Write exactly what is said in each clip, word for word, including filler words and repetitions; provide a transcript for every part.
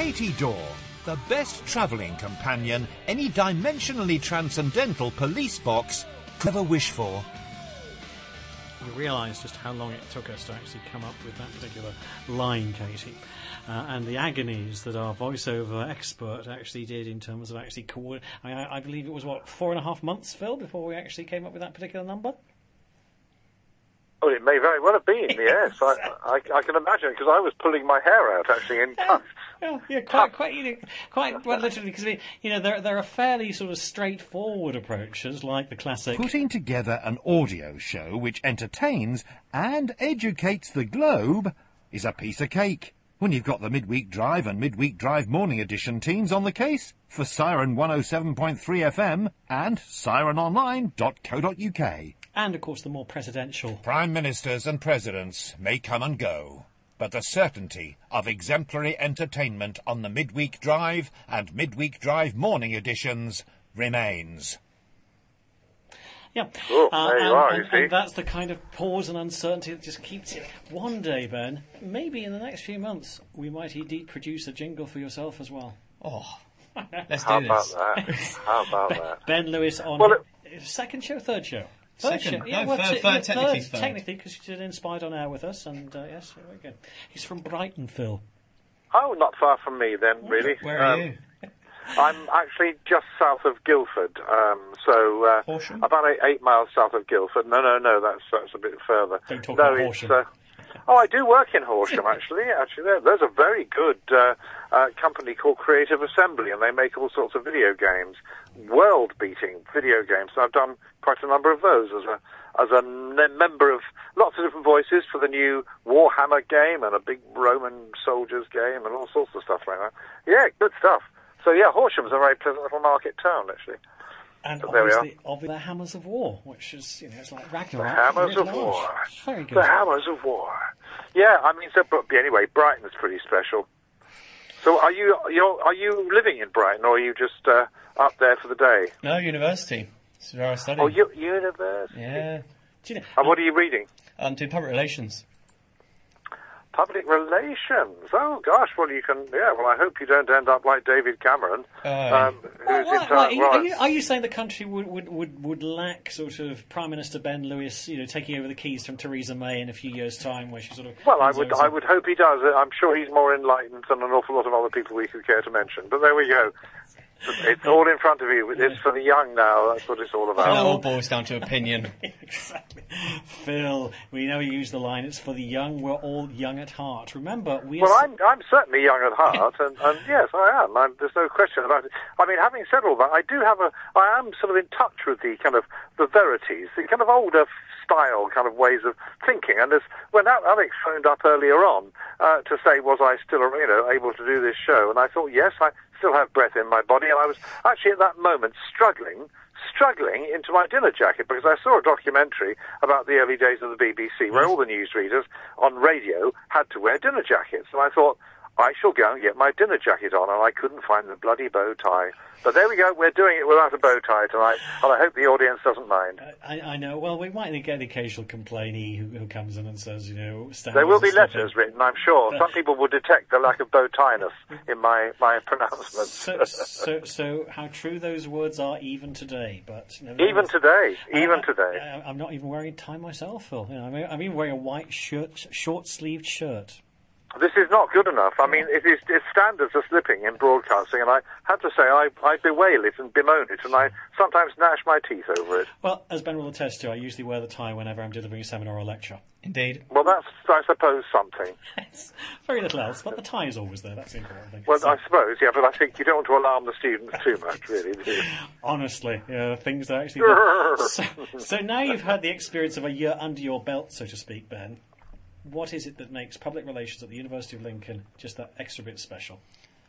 Katie Daw, the best travelling companion any dimensionally transcendental police box could ever wish for. You realise just how long it took us to actually come up with that particular line, Katie, uh, and the agonies that our voiceover expert actually did in terms of actually co- I, I believe it was, what, four and a half months, Phil, before we actually came up with that particular number? Oh, it may very well have been, yes. I, I, I can imagine, because I was pulling my hair out, actually, in tufts. Yeah, yeah, quite, quite, you know, quite, well, literally, because you know there there are fairly sort of straightforward approaches, like the classic. Putting together an audio show which entertains and educates the globe is a piece of cake. When you've got the Midweek Drive and Midweek Drive Morning Edition teams on the case for Siren one oh seven point three F M and siren online dot co dot U K. And, of course, the more presidential. Prime ministers and presidents may come and go, but the certainty of exemplary entertainment on the Midweek Drive and Midweek Drive Morning Editions remains. Yeah, Oh, uh, there you and, are, and, you see. and that's the kind of pause and uncertainty that just keeps it. One day, Ben, maybe in the next few months, we might indeed produce a jingle for yourself as well. Oh, let's How do about this. that? How about that? Ben Lewis on Well, it- second show, third show. Third Second. show. No, third, t- third, technically third. Technically, because he did Inspired on Air with us, and uh, yes, here we go. He's from Brighton, Phil. Oh, not far from me then, really. Where are Um, you? I'm actually just south of Guildford, um, so uh, Horsham? about eight, eight miles south of Guildford. No, no, no, that's that's a bit further. Don't talk no, about it's, Horsham. Uh, oh, I do work in Horsham, actually. Actually, there, there's a very good uh, uh, company called Creative Assembly, and they make all sorts of video games, world-beating video games. So I've done quite a number of those as a as a n- member of lots of different voices for the new Warhammer game and a big Roman soldiers game and all sorts of stuff like that. Yeah, good stuff. So yeah, Horsham's a very pleasant little market town, actually. And But there we obviously, obviously, the Hammers of War, which is, you know, it's like Ragnarok. The Hammers writ of large. War. It's very good. The Hammers of War. Yeah, I mean, so but anyway, Brighton's pretty special. So are you you're, are you living in Brighton, or are you just uh, up there for the day? No, university. This is where I study. Oh, you, university. Yeah. Do you know, And what are you reading? I'm doing public relations. Public relations. Oh gosh, well you can. Yeah, well I hope you don't end up like David Cameron, Oh. um, Well, who's well, in well, are, time. you, are, Right. you, are you saying the country would, would, would, would lack sort of Prime Minister Ben Lewis, you know, taking over the keys from Theresa May in a few years' time, where she sort of? Well, I hands would over I some- would hope he does. I'm sure he's more enlightened than an awful lot of other people we could care to mention. But there we go. It's all in front of you. It's for the young now. That's what it's all And that about. all boils down to opinion. Exactly. Phil, we know you use the line, it's for the young, we're all young at heart. Remember, we Well, are... I'm I'm certainly young at heart, and, and yes, I am. I'm, there's no question about it. I mean, having said all that, I do have a. I am sort of in touch with the kind of the verities, the kind of older style kind of ways of thinking. And as when Alex phoned up earlier on uh, to say, was I still, you know, able to do this show? And I thought, yes, I still have breath in my body, and I was actually at that moment struggling. struggling into my dinner jacket because I saw a documentary about the early days of the B B C where all the newsreaders on radio had to wear dinner jackets. And I thought, I shall go and get my dinner jacket on, and I couldn't find the bloody bow tie. But there we go, we're doing it without a bow tie tonight, and I hope the audience doesn't mind. I, I know, well, we might get the occasional complainee who, who comes in and says, you know... There will be standards are letters slipping. written, I'm sure. But- Some people will detect the lack of bow tie-ness in my, my pronouncements. So, so, so how true those words are even today, but... Even today, even I, today. I, I'm not even wearing a tie myself, Phil. You know, I'm, I'm even wearing a white shirt, short-sleeved shirt. This is not good enough. I mean, it is, its standards are slipping in broadcasting, and I have to say I, I bewail it and bemoan it, and I sometimes gnash my teeth over it. Well, as Ben will attest to, I usually wear the tie whenever I'm delivering a seminar or lecture. Indeed. Well, that's, I suppose, something. It's very little else, but the tie is always there. That's the important thing. Well, So, I suppose, yeah, but I think you don't want to alarm the students too much, really, do you? honestly, yeah, the things that actually... so, so now you've had the experience of a year under your belt, so to speak, Ben. What is it that makes public relations at the University of Lincoln just that extra bit special?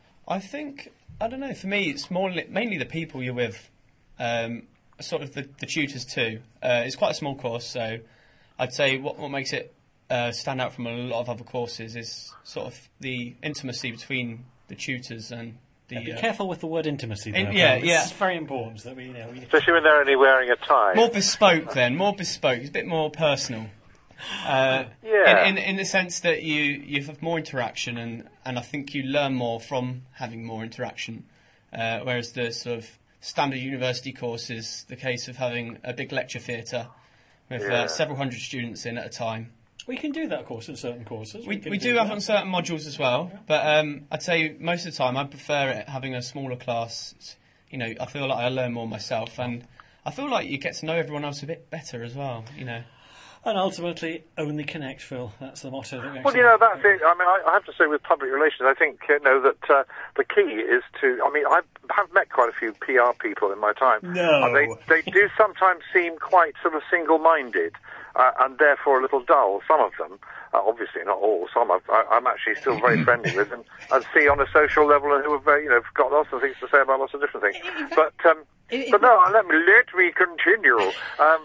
I think, I don't know, for me it's more li- mainly the people you're with, um, sort of the, the tutors too. Uh, it's quite a small course, so I'd say what, what makes it uh, stand out from a lot of other courses is sort of the intimacy between the tutors and the... Yeah, be uh, careful with the word intimacy there. In- yeah, Ben. yeah. It's very important that we, you know... We, Especially when they're only wearing a tie. More bespoke then, more bespoke, it's a bit more personal. Uh, Yeah. in, in in the sense that you you have more interaction, and, and I think you learn more from having more interaction. Uh, whereas the sort of standard university course is the case of having a big lecture theatre with Yeah. uh, several hundred students in at a time. We can do that, of course, in certain courses. We, can we do have that. on certain modules as well, but um, I'd say most of the time I prefer it having a smaller class. It's, you know, I feel like I learn more myself, and I feel like you get to know everyone else a bit better as well, you know. And ultimately, only connect, Phil. That's the motto. That we Well, actually you know, that's it. I mean, I, I have to say with public relations, I think, you know, that uh, the key is to, I mean, I have met quite a few P R people in my time. No. And they, they do sometimes seem quite sort of single-minded uh, and therefore a little dull, some of them. Uh, obviously not all, some I've, I, I'm actually still very friendly with and, and see on a social level and who have, very, you know, got lots of things to say about lots of different things. But, um, but no, let me, let me continue. Um,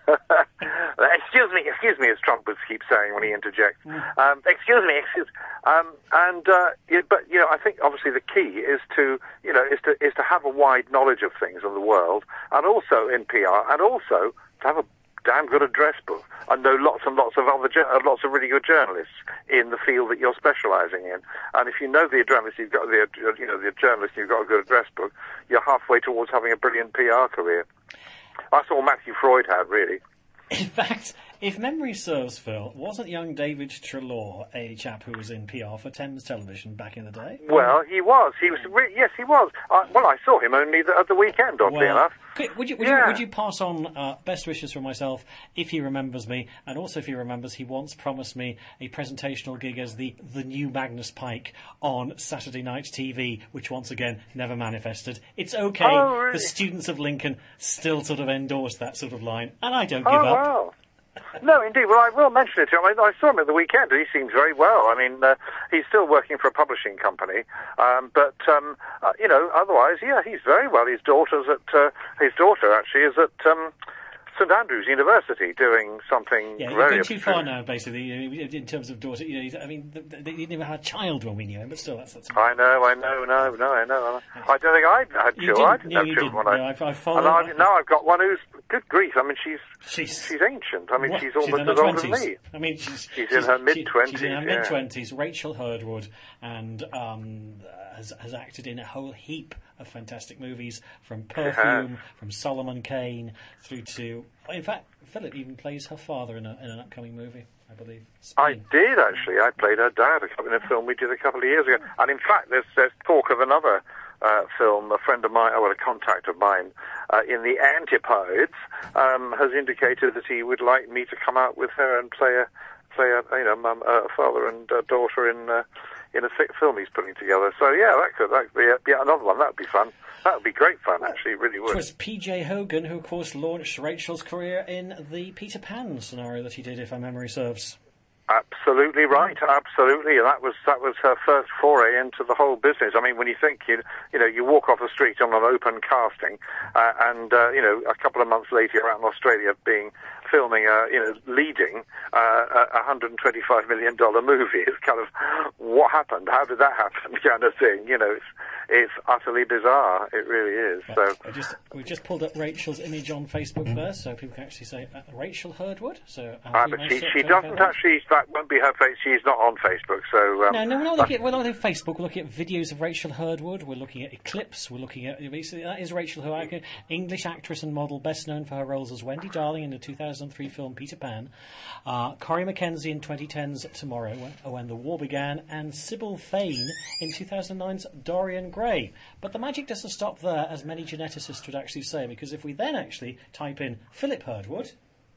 excuse me, excuse me, as Trump would keep saying when he interjects. Um, excuse me, excuse. Um, and uh, yeah, but you know, I think obviously the key is to you know is to is to have a wide knowledge of things in the world, and also in P R, and also to have a damn good address book and know lots and lots of other uh, lots of really good journalists in the field that you're specialising in. And if you know the journalist, you've got the you know the journalist, you've got a good address book. You're halfway towards having a brilliant P R career. That's all Matthew Freud had, really. In fact, if memory serves, Phil, wasn't young David Trelaw a chap who was in P R for Thames Television back in the day? Well, he was. He was. Re- yes, he was. Uh, well, I saw him only the, at the weekend, oddly Well, enough. could- would you would, Yeah. you would you pass on uh, best wishes from myself if he remembers me, and also if he remembers he once promised me a presentational gig as the the new Magnus Pike on Saturday night T V, which once again never manifested. It's okay. Oh, really? The students of Lincoln still sort of endorse that sort of line, and I don't Oh, give up. wow. No, indeed. Well, I will mention it to him. I, I saw him at the weekend, and he seems very well. I mean, uh, he's still working for a publishing company, um, but um, uh, you know, otherwise, yeah, he's very well. His daughter's at uh, his daughter actually is at um, St Andrews University doing something Yeah, you've very gone too obscure. far now, basically, you know, in terms of daughter. You know, he's- I mean, th- th- he didn't even have a child when we knew him, but still, that's... that's I know, I know, no, no, I know. I don't think I had You children. I didn't- didn't no, have you children didn't. when No, I. I've- I've followed- and I've, now I've got one who's good grief. I mean, she's She's, she's ancient. I mean, What? she's almost in her as old as twenties. me. I mean, she's, She's in her she- mid-twenties, She's in her yeah. mid twenties. Rachel Hurdwood, and um, has, has acted in a whole heap of fantastic movies, from Perfume, from Solomon Kane, through to. In fact, Philip even plays her father in, a, in an upcoming movie, I believe. I Spain. did actually. I played her dad a couple- in a film we did a couple of years ago. And in fact, there's, there's talk of another uh, film. A friend of mine, well, a contact of mine, uh, in the Antipodes, um, has indicated that he would like me to come out with her and play a play a you know mum, a father and uh, daughter in uh, in a thick film he's putting together. So yeah, that could that could be a, yeah another one. That would be fun. That would be great fun. Actually, it really It would. was P J Hogan who, of course, launched Rachel's career in the Peter Pan scenario that he did, if my memory serves. Absolutely right, absolutely. And that was that was her first foray into the whole business. I mean, when you think you you know you walk off the street on an open casting, uh, and uh, you know a couple of months later you're out in Australia being filming a you know leading uh, a one hundred twenty-five million dollar movie. It's kind of what happened? How did that happen? Kind of thing. You know, it's it's utterly bizarre. It really is. So. I just we just pulled up Rachel's image on Facebook there, so people can actually say uh, Rachel Hurdwood. So uh, Ah, you but may she, search she her doesn't Facebook. actually, that won't be her face, she's not on Facebook, so... Um, No, no, we're not looking at, we're not looking at Facebook. We're looking at videos of Rachel Hurdwood. We're looking at Eclipse. We're looking at basically that is Rachel Hurdwood, English actress and model, best known for her roles as Wendy Darling in the two thousand three film Peter Pan, uh, Corrie Mackenzie in twenty ten's Tomorrow When, When the War Began, and Sybil Fane in two thousand nine's Dorian Gray. But the magic doesn't stop there, as many geneticists would actually say, because if we then actually type in Philip Hurdwood,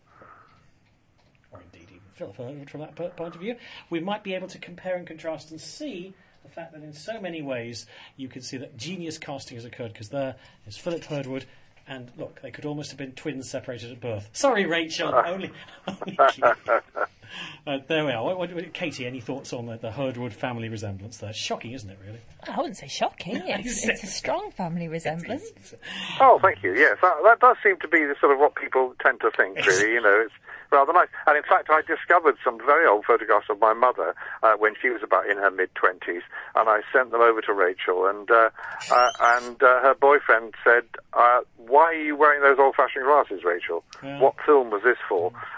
or indeed even Philip Hurdwood from that po- point of view, we might be able to compare and contrast and see the fact that in so many ways you can see that genius casting has occurred, because there is Philip Hurdwood, and look, they could almost have been twins separated at birth. Sorry, Rachel, only... only uh, there we are. What, what, Katie, any thoughts on the, the Hurdwood family resemblance there? Shocking, isn't it, really? I wouldn't say shocking. It's, it's a strong family resemblance. Oh, thank you, yes. That, that does seem to be the sort of what people tend to think, really, you know, it's rather nice. And in fact, I discovered some very old photographs of my mother uh, when she was about in her mid-twenties, and I sent them over to Rachel, and uh, uh, and uh, her boyfriend said, uh, why are you wearing those old-fashioned glasses, Rachel? Yeah. What film was this for?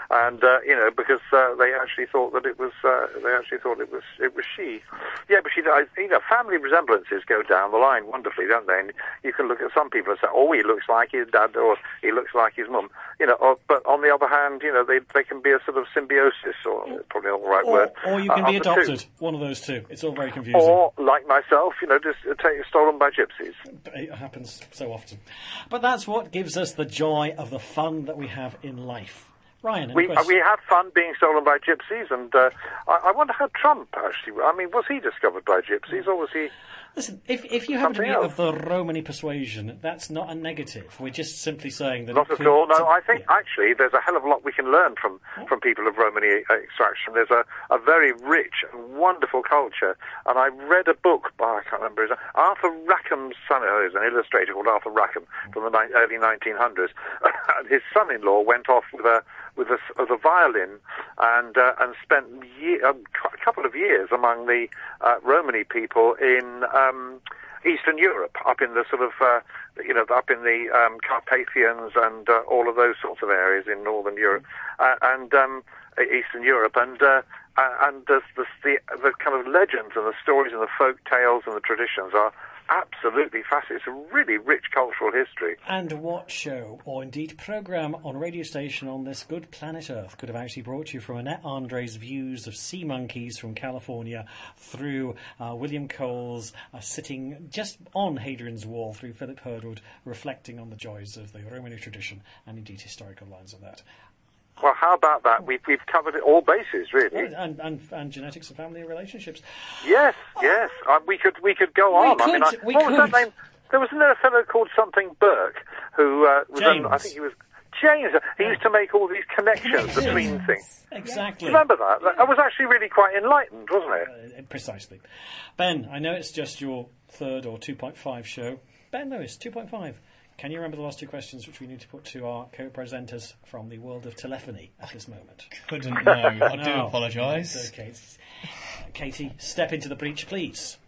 and uh, you know, because uh, they actually thought that it was, uh, they actually thought it was, it was she. Yeah, but she, you know, family resemblances go down the line wonderfully, don't they? And you can look at some people and say, oh, he looks like his dad, or he looks like his mum, you know. Or, but on the other hand, you know, they they can be a sort of symbiosis, or probably not the right or, word. Or you can uh, be adopted. Two. One of those two. It's all very confusing. Or, like myself, you know, just take stolen by gypsies. It happens so often. But that's what gives us the joy of the fun that we have in life. Ryan, any we uh, questions? we have fun being stolen by gypsies, and uh, I, I wonder how Trump actually. I mean, was he discovered by gypsies, or was he? Listen, if if you happen to be Something of the Romany persuasion, that's not a negative. We're just simply saying that. Not it at could- all. No, I think yeah. actually there's a hell of a lot we can learn from, from people of Romani uh, extraction. There's a, a very rich and wonderful culture. And I read a book by, I can't remember his name, Arthur Rackham's son, who is an illustrator called Arthur Rackham from the ni- early nineteen hundreds. And his son-in-law went off with a with a, with a violin and uh, and spent ye- a couple of years among the uh, Romani people in Um, Eastern Europe, up in the sort of, uh, you know, up in the um, Carpathians and uh, all of those sorts of areas in Northern Europe uh, and um, Eastern Europe, and uh, and the, the the the kind of legends and the stories and the folk tales and the traditions are absolutely fascinating. It's a really rich cultural history. And what show, or indeed programme on a radio station on this good planet Earth, could have actually brought you from Annette Andre's views of sea monkeys from California through uh, William Cole's uh, sitting just on Hadrian's Wall, through Philip Herdwood reflecting on the joys of the Romani tradition and indeed historical lines of that. Well, how about that? We've, we've covered it all bases, really. And, and, and genetics and family relationships. Yes, yes. Uh, we could we could go We on. I mean, I, could, we what was could. that name? There was another fellow called something Burke who uh, was James. on, I think he was James. He used to make all these connections between things. Exactly. Remember that? That that was actually really quite enlightened, wasn't it? Uh, precisely. Ben, I know it's just your third or two point five show. Ben Lewis, two point five. Can you remember the last two questions which we need to put to our co-presenters from the world of telephony at this moment? Couldn't know. I do No. apologise. Okay. Uh, Katie, step into the breach, please.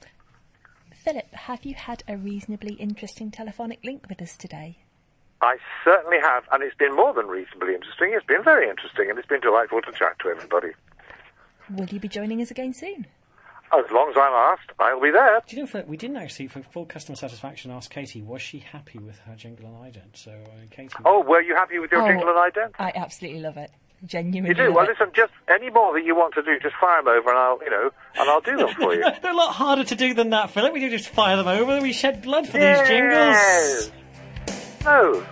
Philip, have you had a reasonably interesting telephonic link with us today? I certainly have, and it's been more than reasonably interesting. It's been very interesting, and it's been delightful to chat to everybody. Will you be joining us again soon? As long as I'm asked, I'll be there. Do you know, Philip, we didn't actually, for full customer satisfaction, ask Katie, was she happy with her jingle and ident? So, uh, Katie... Oh, were you happy with your Oh, jingle and ident? I absolutely love it. Genuinely You do? love Well, it. listen, just any more that you want to do, just fire them over, and I'll, you know, and I'll do them for you. They're a lot harder to do than that, Philip. We do just fire them over. We shed blood for Yes. these jingles. No.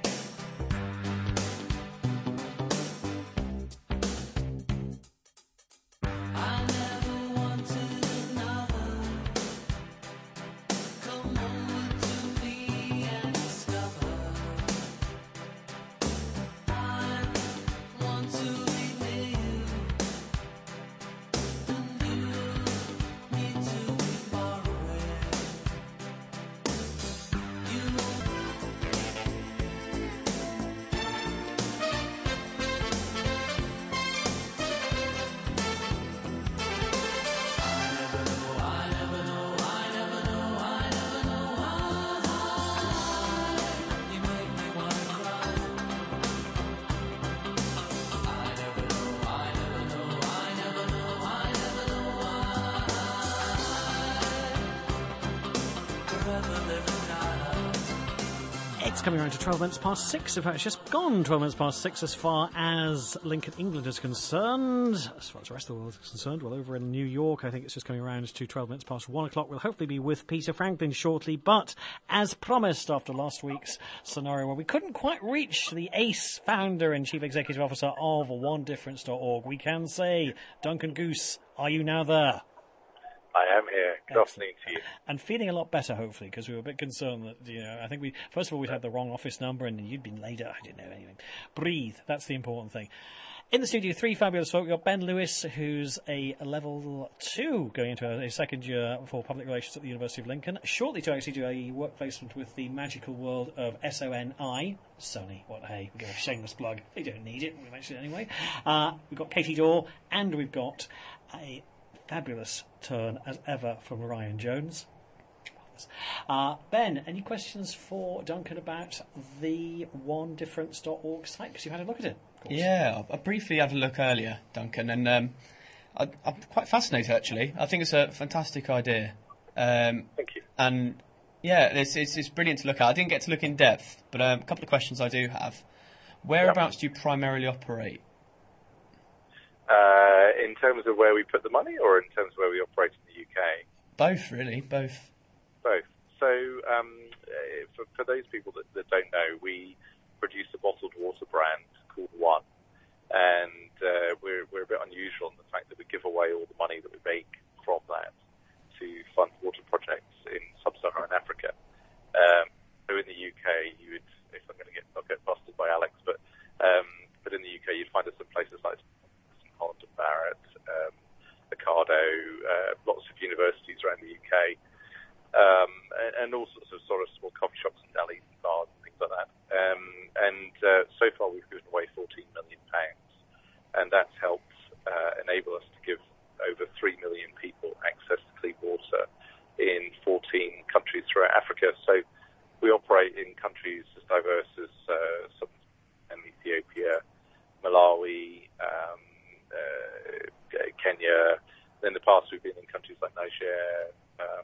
It's coming around to twelve minutes past six. In fact, it's just gone twelve minutes past six as far as Lincoln, England is concerned. As far as the rest of the world is concerned, well, over in New York, I think it's just coming around to twelve minutes past one o'clock. We'll hopefully be with Peter Franklin shortly. But as promised, after last week's scenario where we couldn't quite reach the ACE founder and chief executive officer of one difference dot org, we can say, Duncan Goose, are you now there? I am here. Good afternoon to you. And feeling a lot better, hopefully, because we were a bit concerned that, you know, I think we, first of all, we'd had the wrong office number and you'd been laid out. I didn't know anything. Breathe. That's the important thing. In the studio, three fabulous folk. We've got Ben Lewis, who's a level two, going into a, a second year for public relations at the University of Lincoln. Shortly to actually do a work placement with the magical world of S O N I. Sony, what, hey, we give a shameless plug. They don't need it. We mention it anyway. Uh, we've got Katie Dorr, and we've got a fabulous turn as ever from Ryan Jones. things. Uh, Ben, any questions for Duncan about the one difference dot org site? Because you had a look at it, of course. Yeah, I briefly had a look earlier, Duncan, and um, I, I'm quite fascinated, actually. I think it's a fantastic idea. Um, Thank you. And, yeah, it's, it's, it's brilliant to look at. I didn't get to look in depth, but um, a couple of questions I do have. Whereabouts do you primarily operate? Uh, in terms of where we put the money, or in terms of where we operate in the U K? Both, really, both. Both. So, um, uh, for, for those people that, that don't know, we produce a bottled water brand called One, and uh, we're we're a bit unusual in the fact that we give away all the money that we make from that to fund water projects in sub-Saharan Africa. Um, so in the U K, you would, if I'm going to get not get busted by Alex, but um, but in the U K, you'd find us in places like Holland and Barrett, um, Ocado, uh, lots of universities around the U K, um, and, and all sorts of sort of small coffee shops and delis and bars and things like that. Um, and uh, so far, we've given away fourteen million pounds, and that's helped uh, enable us to give over three million people access to clean water in fourteen countries throughout Africa. So we operate in countries as diverse as uh, Southern Ethiopia, Malawi, um, uh, Kenya. In the past, we've been in countries like Niger, um,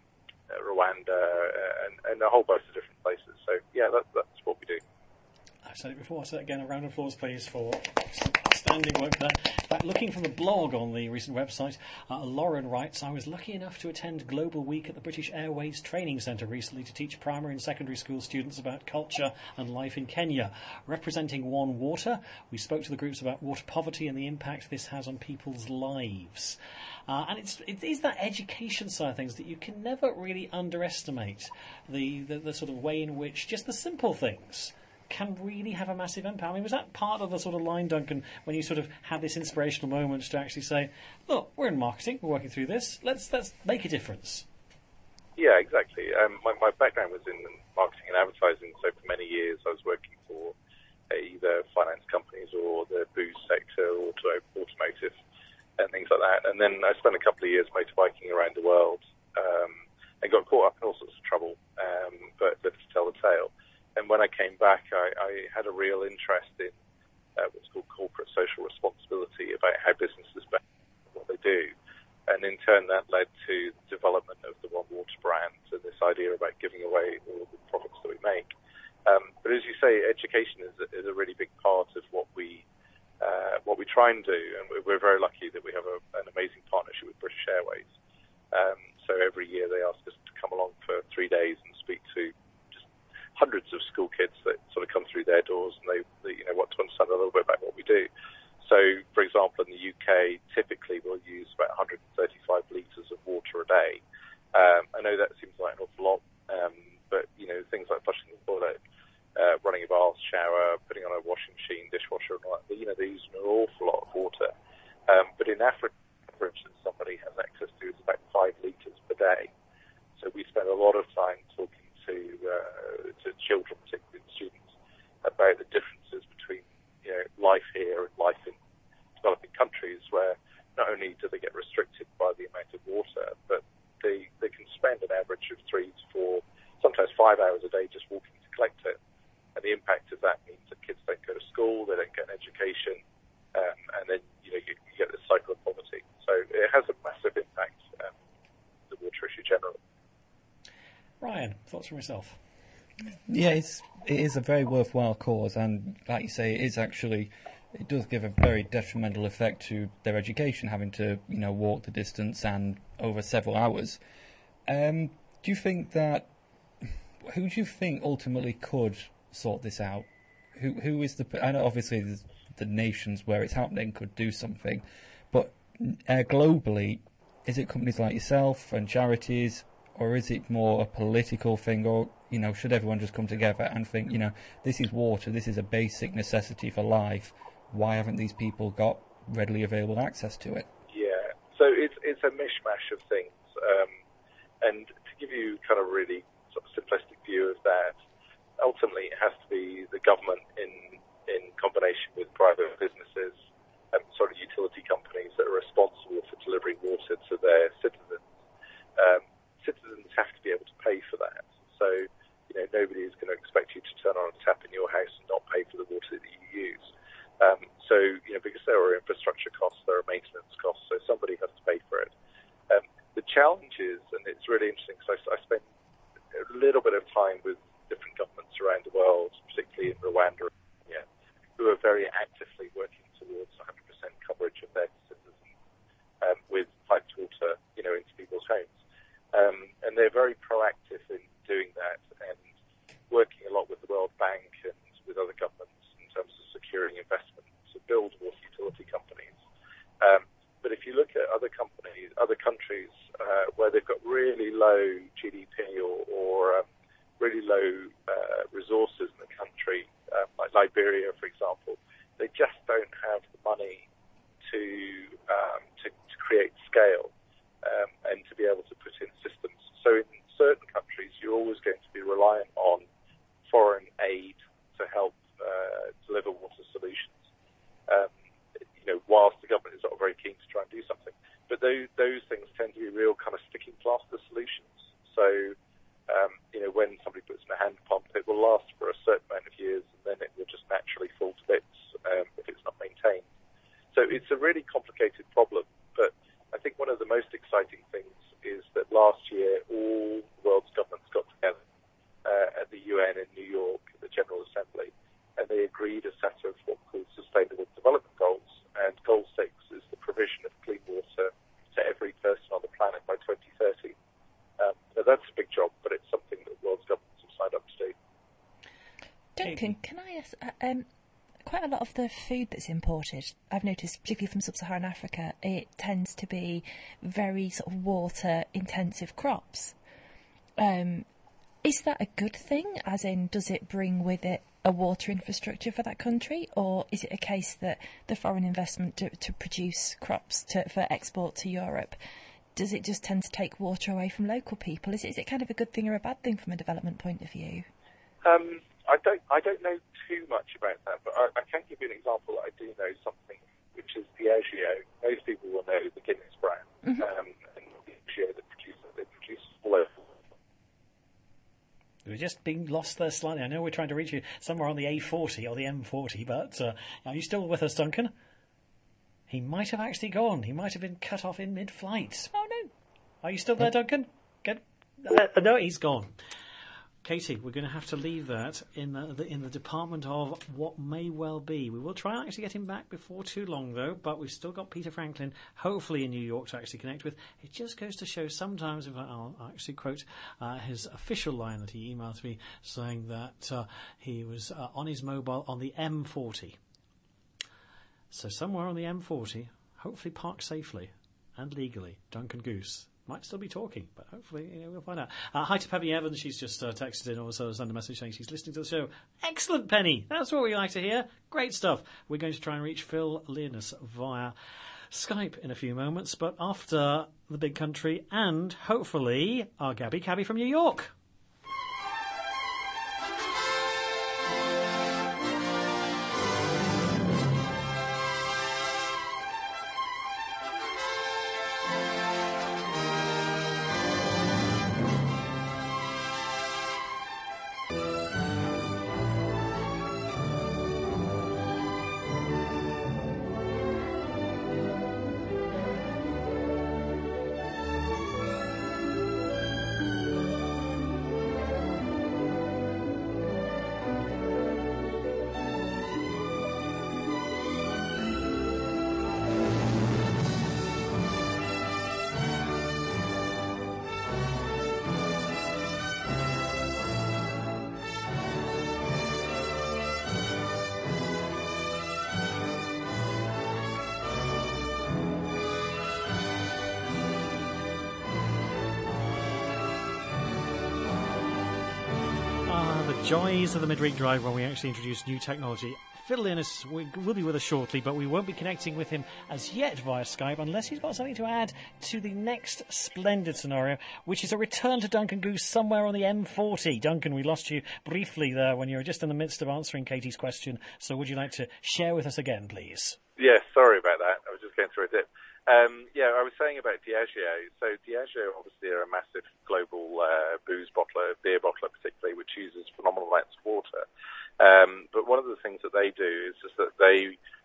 uh, Rwanda, uh, and, and a whole bunch of different places. So, yeah, that, that's what we do. I've said it before, so again, a round of applause, please, for outstanding work there. In fact, looking from the blog on the recent website, uh, Lauren writes, I was lucky enough to attend Global Week at the British Airways Training Centre recently to teach primary and secondary school students about culture and life in Kenya. Representing One Water, we spoke to the groups about water poverty and the impact this has on people's lives. Uh, and it's, it is that education side of things that you can never really underestimate, the, the, the sort of way in which just the simple things can really have a massive impact. I mean, was that part of the sort of line, Duncan, when you sort of had this inspirational moment to actually say, look, we're in marketing, we're working through this, let's let's make a difference? Yeah, exactly. Um, my, my background was in marketing and advertising, so for many years I was working for uh, either finance companies or the booze sector, auto, automotive, and things like that. And then I spent a couple of years motorbiking around the world um, and got caught up in all sorts of trouble, um, but, but to tell the tale. And when I came back, I, I had a real interest in uh, what's called corporate social responsibility, about how businesses benefit what they do. And in turn, that led to the development of the One Water brand and this idea about giving away all the profits that we make. Um, but as you say, education is a, is a really big part of what we uh, what we try and do. And we're very lucky that we have a, an amazing partnership with British Airways. Um, so every year they ask us to come along for three days and speak to hundreds of school kids that sort of come through their doors, and they, they you know, want to understand a little bit about what we do. So, for example, in the U K, typically we'll use about one hundred thirty-five litres of water a day. Um, I know that seems like an awful lot, um, but, you know, things like flushing the toilet, uh, running a bath, shower, putting on a washing machine, dishwasher, and all that, you know, they use an awful lot of water. Um, but in Africa, for instance, somebody has access to is about five litres per day. So we spend a lot of time talking to uh, to children, particularly students, about the differences between, you know, life here and life in developing countries, where not only do they get restricted by the amount of water, but they they can spend an average of three to four, sometimes five hours a day just walking to collect it. And the impact of that means that kids don't go to school, they don't get an education, um, and then, you know, you, you get this cycle of poverty. So it has a massive impact, um, the water issue generally. Ryan, thoughts from yourself? Yeah, it's, it is a very worthwhile cause, and like you say, it is actually, it does give a very detrimental effect to their education, having to, you know, walk the distance and over several hours. Um, do you think that, who do you think ultimately could sort this out? Who who is the, I know obviously the, the nations where it's happening could do something, but uh, globally, is it companies like yourself and charities, or is it more a political thing, or, you know, should everyone just come together and think, you know, this is water, this is a basic necessity for life, why haven't these people got readily available access to it? Yeah, so it's it's a mishmash of things, um, and to give you kind of really sort of simplistic view of that, ultimately it has to be the government in in combination with private businesses and sort of utility companies that are responsible for delivering water to their citizens. Um, citizens have to be able to pay infrastructure costs, there are maintenance costs, so somebody has to pay for it. Um, the challenge is, and it's really interesting, because I, I spent a little bit of time with different governments around the world, particularly in Rwanda, yeah, who are very actively working towards one hundred percent coverage of their citizens um, with piped water, you know, into people's homes. Um, and they're very proactive in doing that and working a lot with the World Bank and with other governments in terms of securing investment to build water utility companies. Um, but if you look at other companies, other countries uh, where they've got really low G D P or, or um, really low uh, resources in the country, um, like Liberia, for example, they just don't have the money to um, to, to create scale um, and to be able to put in systems. So in certain countries, you're always going to be reliant on foreign aid to help uh, deliver water solutions. Um, you know, whilst the government is not very keen to try and do something, but those those things tend to be real kind of sticking plaster solutions. So, um, you know, when somebody puts in a hand pump, it will last for a certain amount of years, and then it will just naturally fall to bits um, if it's not maintained. So it's a really complicated problem. But I think one of the most exciting things is that last year all the world's governments got together uh, at the U N in New York, at the General Assembly, and they agreed a set of what we call Sustainable Development Goals. And Goal six is the provision of clean water to every person on the planet by twenty thirty. Um, now that's a big job, but it's something that the world's governments have signed up to do. Duncan, can I ask, uh, um, quite a lot of the food that's imported, I've noticed, particularly from sub-Saharan Africa, it tends to be very sort of water-intensive crops. Um, is that a good thing? As in, does it bring with it a water infrastructure for that country, or is it a case that the foreign investment to, to produce crops to, for export to Europe, does it just tend to take water away from local people? Is it, is it kind of a good thing or a bad thing from a development point of view? Um, I don't I don't know too much about that, but I, I can give you an example that I do know something, which is Diageo. Most people will know the Guinness brand, mm-hmm. um, and Diageo that produces they produce all over. We're just being lost there slightly. I know we're trying to reach you somewhere on the A forty or the M forty, but uh, are you still with us, Duncan? He might have actually gone. He might have been cut off in mid-flight. Oh, no. Are you still there, Duncan? Get, uh, no, he's gone. Katie, we're going to have to leave that in the, the in the department of what may well be. We will try and actually get him back before too long, though, but we've still got Peter Franklin, hopefully in New York, to actually connect with. It just goes to show sometimes, if I'll actually quote uh, his official line that he emailed to me, saying that uh, he was uh, on his mobile on the M forty. So somewhere on the M forty, hopefully parked safely and legally, Duncan Goose might still be talking, but hopefully, you know, we'll find out. Uh, hi to Penny Evans. She's just uh, texted in, also sent a message saying she's listening to the show. Excellent, Penny. That's what we like to hear. Great stuff. We're going to try and reach Phil Leonis via Skype in a few moments, but after the big country and hopefully our Gabby Cabby from New York. Joys of the midweek drive when we actually introduce new technology. Phil Leonis will be with us shortly, but we won't be connecting with him as yet via Skype unless he's got something to add to the next splendid scenario, which is a return to Duncan Goose somewhere on the M forty. Duncan, we lost you briefly there when you were just in the midst of answering Katie's question, so would you like to share with us again, please? Yes, sorry about that. I was just going through a dip. Um, yeah, I was saying about Diageo. So Diageo obviously are a massive global uh, booze bottler, beer bottler particularly, which uses phenomenal amounts of water. Um, but one of the things that they do is just that they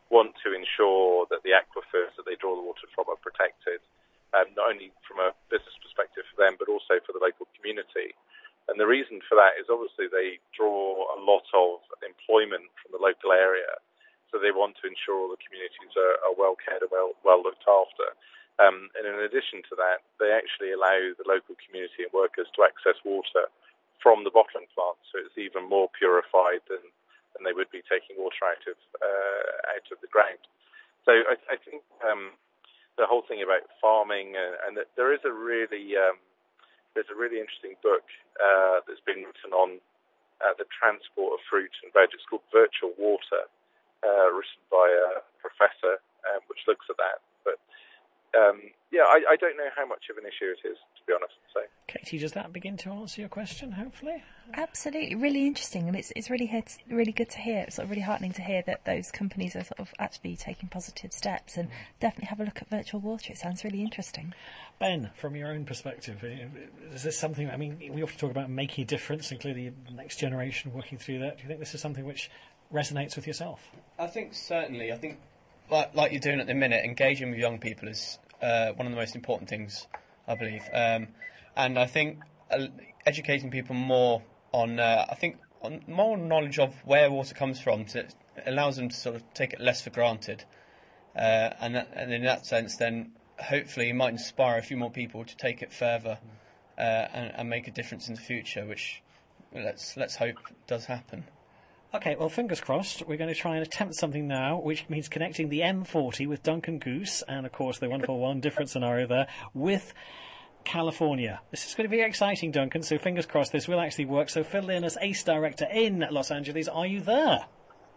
want to ensure that the aquifers that they draw the water from are protected, um, not only from a business perspective for them, but also for the local community. And the reason for that is obviously they draw a lot of employment from the local area, so they want to ensure all the communities are, are well cared and well, well looked after. Um, and in addition to that, they actually allow the local community and workers to access water from the bottling plant, so it's even more purified than, than they would be taking water out of uh, out of the ground. So I, I think um, the whole thing about farming, uh, and that there is a really um, there's a really interesting book uh, that's been written on uh, the transport of fruit and veg. It's called Virtual Water, uh, written by a professor, um, which looks at that. But um, yeah, I, I don't know how much of an issue it is, to be honest. So, Katie, does that begin to answer your question? Hopefully, absolutely, really interesting, and it's it's really here to, really good to hear. It's sort of really heartening to hear that those companies are sort of actually taking positive steps, and definitely have a look at virtual water. It sounds really interesting. Ben, from your own perspective, is this something? I mean, we often talk about making a difference, including the next generation working through that. Do you think this is something which resonates with yourself? I think certainly. I think, like, like you're doing at the minute, engaging with young people is uh, one of the most important things, I believe. Um, and I think uh, educating people more on, uh, I think, on more knowledge of where water comes from, to, allows them to sort of take it less for granted. Uh, and, that, and in that sense, then hopefully it might inspire a few more people to take it further uh, and, and make a difference in the future, which let's let's hope does happen. Okay, well, fingers crossed. We're going to try and attempt something now, which means connecting the M forty with Duncan Goose, and, of course, the wonderful one different scenario there, with California. This is going to be exciting, Duncan, so fingers crossed this will actually work. So Phil Lynn, as ACE Director in Los Angeles, are you there?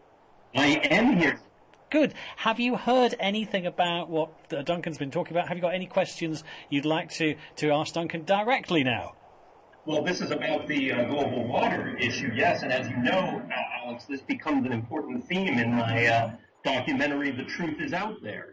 I am here. Good. Have you heard anything about what uh, Duncan's been talking about? Have you got any questions you'd like to, to ask Duncan directly now? Well, this is about the uh, global water issue, yes, and as you know, uh, Alex, this becomes an important theme in my uh, documentary, The Truth Is Out There.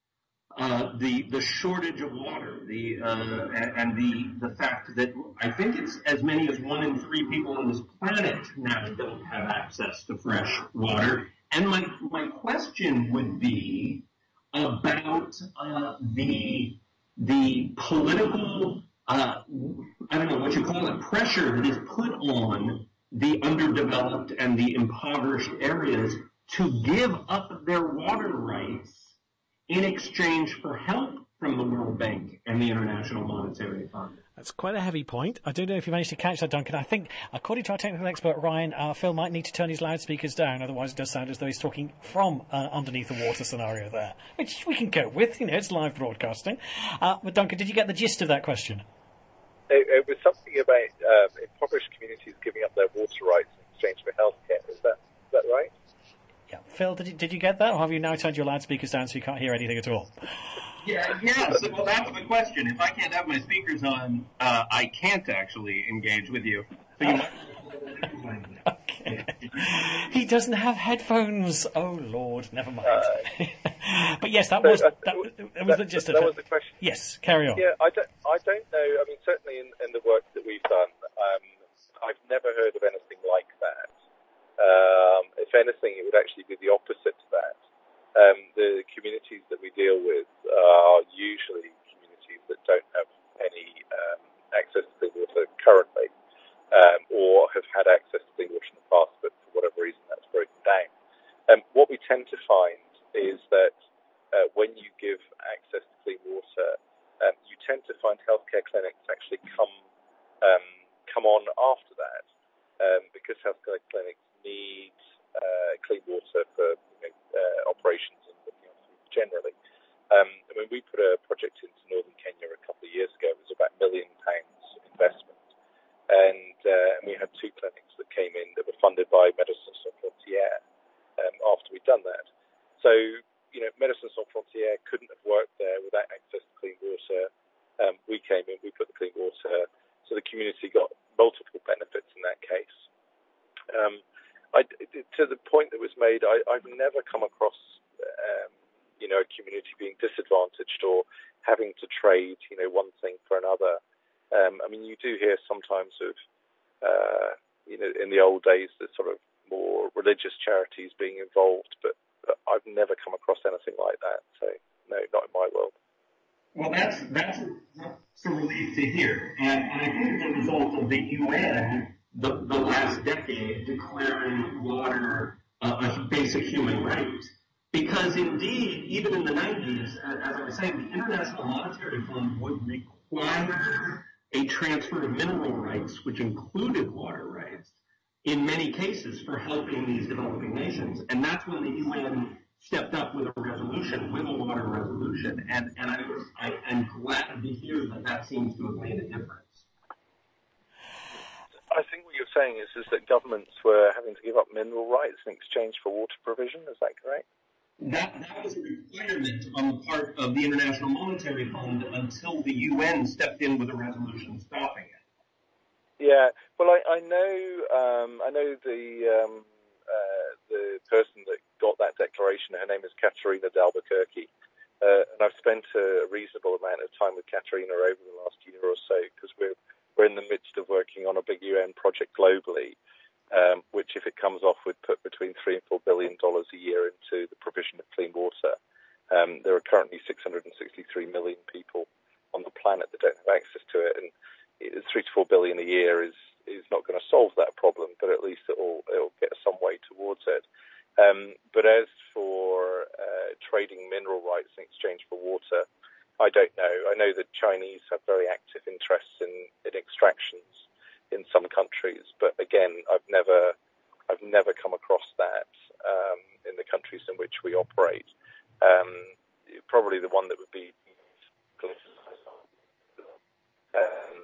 Uh, the the shortage of water, the uh, and the the fact that I think it's as many as one in three people on this planet now don't have access to fresh water. And my my question would be about uh, the the political uh, I don't know what you call it, pressure that is put on the underdeveloped and the impoverished areas to give up their water rights in exchange for help from the World Bank and the International Monetary Fund. That's quite a heavy point. I don't know if you managed to catch that, Duncan. I think, according to our technical expert, Ryan, uh, Phil might need to turn his loudspeakers down, otherwise it does sound as though he's talking from uh, underneath the water scenario there, which we can go with. You know, it's live broadcasting. Uh, but, Duncan, did you get the gist of that question? It, it was something about um, impoverished communities giving up their water rights in exchange for healthcare. Is that is that right? Yeah. Phil, did you, did you get that, or have you now turned your loudspeakers down so you can't hear anything at all? Yeah, yes. Well, that's the question. If I can't have my speakers on, uh, I can't actually engage with you. So you might... Okay. He doesn't have headphones. Oh, Lord, never mind. Uh, but yes, that was that, that was that, the gist that, of that it. was the question. Yes, carry on. Yeah, I don't, I don't know. I mean, certainly in, in the work that we've done, um, I've never heard of anything like that. Um, if anything, it would actually be the opposite to that. Um, the communities that we deal with are usually communities that don't have any um, access to clean water currently, um, or have had access to clean water in the past, but for whatever reason that's broken down. Um, what we tend to find is that uh, when you give access to clean water, um, you tend to find healthcare clinics actually come um, come on after that, um, because healthcare clinics need uh, clean water for you know, uh, operations and looking after people generally. Um, I mean, we put a project into northern Kenya a couple of years ago. It was about a million pounds investment, and, uh, and we had two clinics that came in that were funded by Médecins Sans Frontières um, after we'd done that. So, you know, Médecins Sans Frontières couldn't have worked there without access to clean water. Um, we came in, we put the clean water, so the community got multiple benefits in that case. Um, I, to the point that was made, I, I've never come across, um, you know, a community being disadvantaged or having to trade, you know, one thing for another. Um, I mean, you do hear sometimes of, uh, you know, in the old days, the sort of more religious charities being involved, but but I've never come across anything like that. So, no, not in my world. Well, that's that's a, that's a relief to hear, and, and I think it's a result of the U N, the, the last decade, declaring water uh, a basic human right. Because indeed, even in the nineties, as I was saying, the International Monetary Fund would require a transfer of mineral rights, which included water rights, in many cases for helping these developing nations. And that's when the U N stepped up with a resolution, with a water resolution. And, and I, I, I'm glad to hear that that seems to have made a difference. I think what you're saying is, is that governments were having to give up mineral rights in exchange for water provision. Is that correct? That, that was a requirement on the part of the International Monetary Fund until the U N stepped in with a resolution stopping it. Yeah, well, I, I know um, I know the um, uh, the person that got that declaration. Her name is Katerina d'Albuquerque, uh, and I've spent a reasonable amount of time with Katerina over the last year or so because we're we're in the midst of working on a big U N project globally. Um, which, if it comes off, would put between three and four billion dollars a year into the provision of clean water. Um, there are currently six hundred sixty-three million people on the planet that don't have access to it, and three to four billion a year is is not going to solve that problem, but at least it'll it'll get some way towards it. Um, but as for uh, trading mineral rights in exchange for water, I don't know. I know that Chinese have very active interests in, in extractions in some countries, but again, I've never, I've never come across that um, in the countries in which we operate. Um, probably the one that would be um,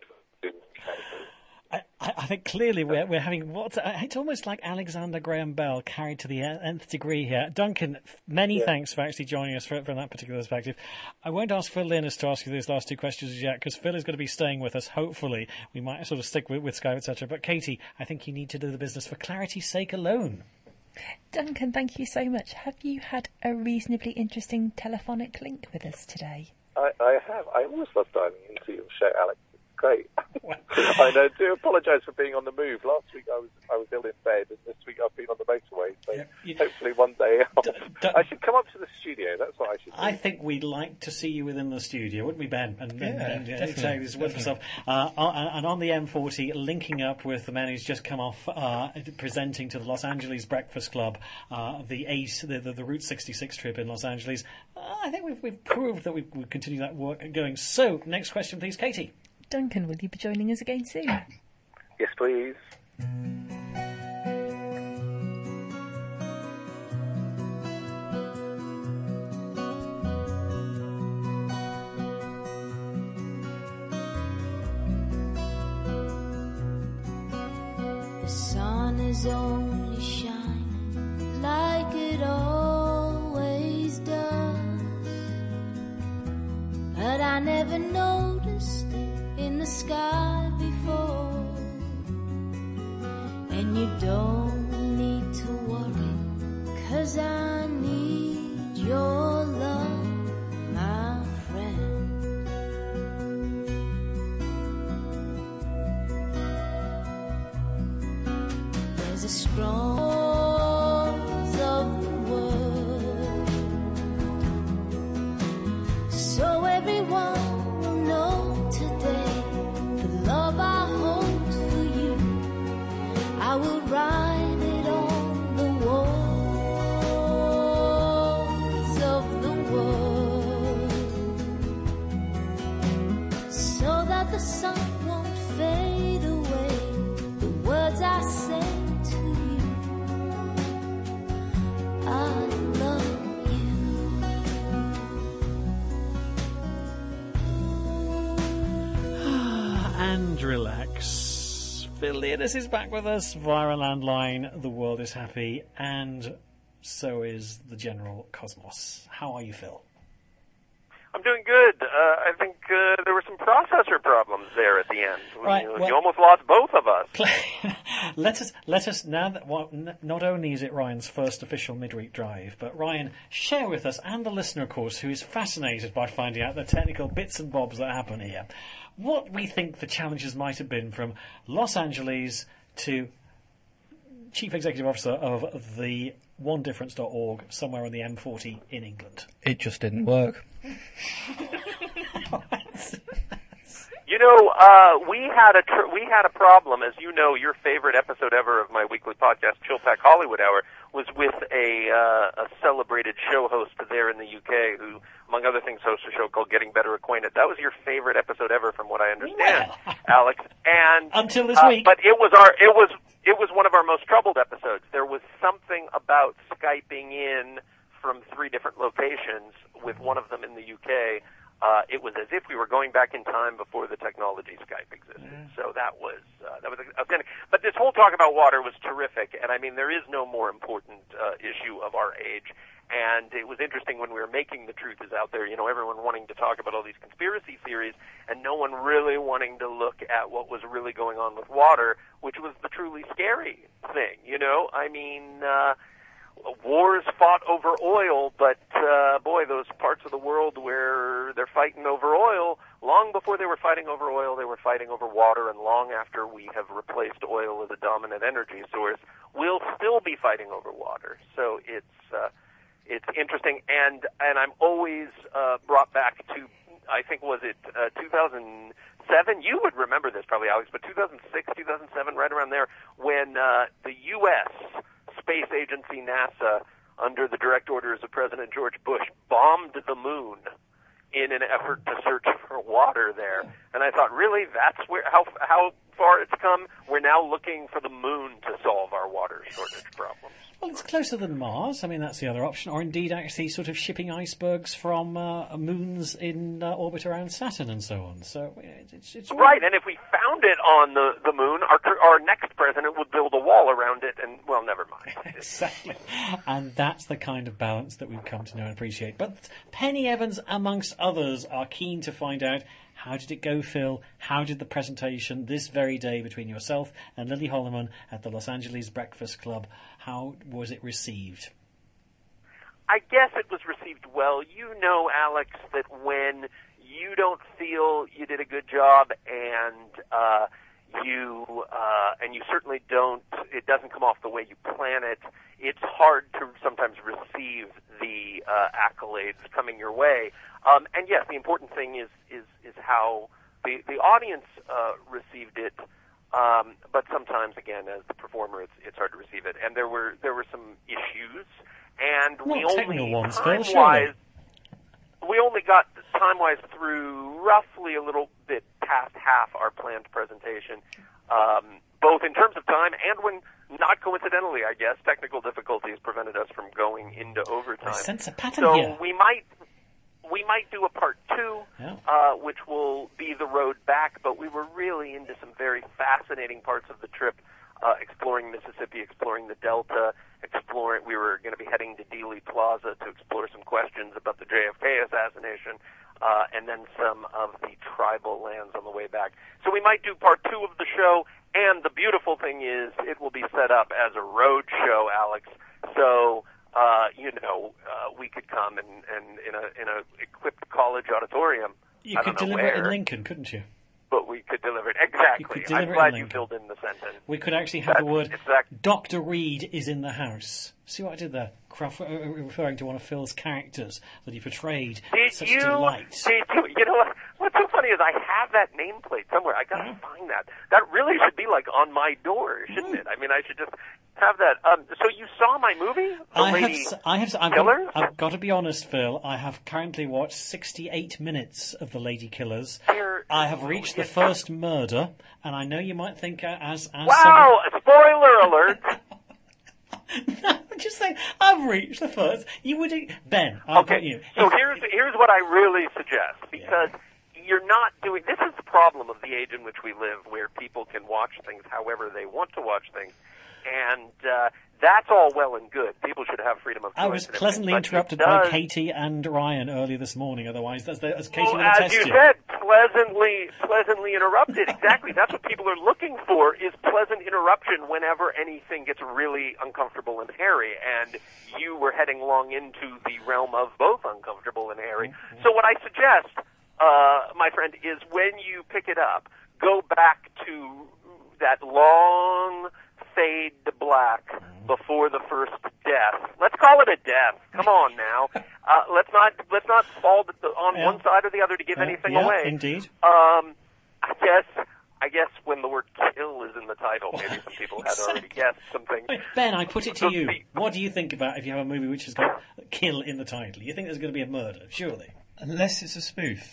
I, I think clearly we're we're having what's it's almost like Alexander Graham Bell carried to the nth degree here. Duncan, many yeah. thanks for actually joining us for, from that particular perspective. I won't ask Phil Linus to ask you those last two questions yet because Phil is going to be staying with us. Hopefully, we might sort of stick with, with Skype, et cetera. But Katie, I think you need to do the business for clarity's sake alone. Duncan, thank you so much. Have you had a reasonably interesting telephonic link with us today? I, I have. I always love diving into your show, Alex. Great. I know, do apologise for being on the move. Last week I was I was ill in bed, and this week I've been on the motorway. So yeah, yeah. hopefully one day I'll, d- d- I should come up to the studio. That's what I should do. I think we'd like to see you within the studio, wouldn't we, Ben? And, yeah, and, and definitely, exactly. This is stuff. Uh, and on the M forty, linking up with the man who's just come off uh, presenting to the Los Angeles Breakfast Club uh, the ACE, the, the, the Route sixty-six trip in Los Angeles. Uh, I think we've we've proved that we we continue that work going. So, next question, please, Katie. Duncan, will you be joining us again soon? Yes, please. The sun is only shining like it always does, but I never noticed it in the sky before. And you don't need to worry, 'cause I need your love, my friend. There's a strong of the world, so everyone I will write it on the walls of the world, so that the sun won't fade away the words I say to you. I love you. And relax. Phil Linus is back with us via a landline. The world is happy, and so is the general cosmos. How are you, Phil? I'm doing good. Uh, I think uh, there were some processor problems there at the end. Right, you, well, you almost lost both of us. let us, let us now that well, n- not only is it Ryan's first official midweek drive, but Ryan, share with us and the listener, of course, who is fascinated by finding out the technical bits and bobs that happen here, what we think the challenges might have been from Los Angeles to Chief Executive Officer of the one difference dot org somewhere on the M forty in England. It just didn't work. You know, uh, we had a tr- we had a problem, as you know. Your favorite episode ever of my weekly podcast, Chill Pack Hollywood Hour, was with a uh, a celebrated show host there in the U K, who, among other things, hosts a show called Getting Better Acquainted. That was your favorite episode ever, from what I understand, Well. Alex. And Until this uh, week. but it was our it was it was one of our most troubled episodes. There was something about Skyping in from three different locations, with one of them in the U K. Uh, it was as if we were going back in time before the technology Skype existed. Mm. So that was uh, that was outstanding. But this whole talk about water was terrific, and I mean there is no more important uh, issue of our age. And it was interesting when we were making The Truth Is Out There. You know, everyone wanting to talk about all these conspiracy theories, and no one really wanting to look at what was really going on with water, which was the truly scary thing. You know, I mean. Uh, Wars fought over oil, but uh, boy, those parts of the world where they're fighting over oil, long before they were fighting over oil, they were fighting over water, and long after we have replaced oil as a dominant energy source, we'll still be fighting over water. So it's uh, it's interesting, and and I'm always uh, brought back to, I think, was it uh, two thousand seven? You would remember this probably, Alex, but two thousand six, two thousand seven, right around there, when uh, the U S Space Agency NASA, under the direct orders of President George Bush, bombed the moon in an effort to search for water there. And I thought, really, that's where how how far it's come? We're now looking for the moon to solve our water shortage problems. Well, it's closer than Mars. I mean, that's the other option. Or indeed, actually, sort of shipping icebergs from uh, moons in uh, orbit around Saturn and so on. So it's, it's right. And if we found it on the, the moon, our our next president would build a wall around it. And well, never mind. Exactly. And that's the kind of balance that we've come to know and appreciate. But Penny Evans, amongst others, are keen to find out, how did it go, Phil? How did the presentation this very day between yourself and Lily Holloman at the Los Angeles Breakfast Club, how was it received? I guess it was received well. You know, Alex, that when you don't feel you did a good job, and uh, you uh, and you certainly don't, it doesn't come off the way you plan it, it's hard to sometimes receive the uh, accolades coming your way. Um, and yes, the important thing is is, is how the the audience uh, received it. Um, but sometimes, again, as the performer, it's it's hard to receive it. And there were there were some issues, and Not we only ones, time Phil, wise we only got time wise through roughly a little bit past half our planned presentation, um, both in terms of time and when. Not coincidentally, I guess, technical difficulties prevented us from going into overtime. I sense a pattern so here. we might we might do a part two, yeah. uh, which will be the road back. But we were really into some very fascinating parts of the trip, uh, exploring Mississippi, exploring the Delta, exploring. We were going to be heading to Dealey Plaza to explore some questions about the J F K assassination, uh, and then some of the tribal lands on the way back. So we might do part two of the show. And the beautiful thing is, it will be set up as a road show, Alex. So, uh, you know, uh, we could come and, and in a in a equipped college auditorium. You I could don't know deliver where, it in Lincoln, couldn't you? But we could deliver it exactly. You could deliver I'm it glad in you Lincoln. filled in the sentence. We could actually have That's the word exact- Doctor Reed is in the house. See what I did there? Craft- uh, referring to one of Phil's characters that he portrayed Did with such you? delight. Did you? You know what? What's so funny is I have that nameplate somewhere. I gotta Mm-hmm. find that. That really should be like on my door, shouldn't Mm. it? I mean, I should just have that. Um, so you saw my movie, The I Lady have, s- I have, I've Killers? got, I've got to be honest, Phil. I have currently watched sixty-eight minutes of The Lady Killers. Here- I have reached the Yes. first murder, and I know you might think, uh, as as Wow! Spoiler alert! someone, no, I'm just saying, I've reached the first. You would, Ben. I've got Okay, you. so If- here's here's what I really suggest, because you're not doing. This is the problem of the age in which we live, where people can watch things however they want to watch things, and uh, that's all well and good. People should have freedom of choice. I was and everything, pleasantly but interrupted it by does- Katie and Ryan earlier this morning. Otherwise, as, they, as Katie Well, would as attest you to. said, pleasantly, pleasantly interrupted. Exactly. That's what people are looking for, is pleasant interruption whenever anything gets really uncomfortable and hairy. And you were heading along into the realm of both uncomfortable and hairy. Mm-hmm. So what I suggest, uh, my friend, is when you pick it up, go back to that long fade to black before the first death. Let's call it a death. Come on now. Uh, let's not let's not fall to the, on Yeah. one side or the other to give Uh, anything yeah, away. indeed. Um, I guess I guess when the word "kill" is in the title, maybe some people had already guessed something. Wait, Ben, I put it to So you. the- What do you think about if you have a movie which has got kill in the title? You think there's going to be a murder? Surely. Unless it's a spoof.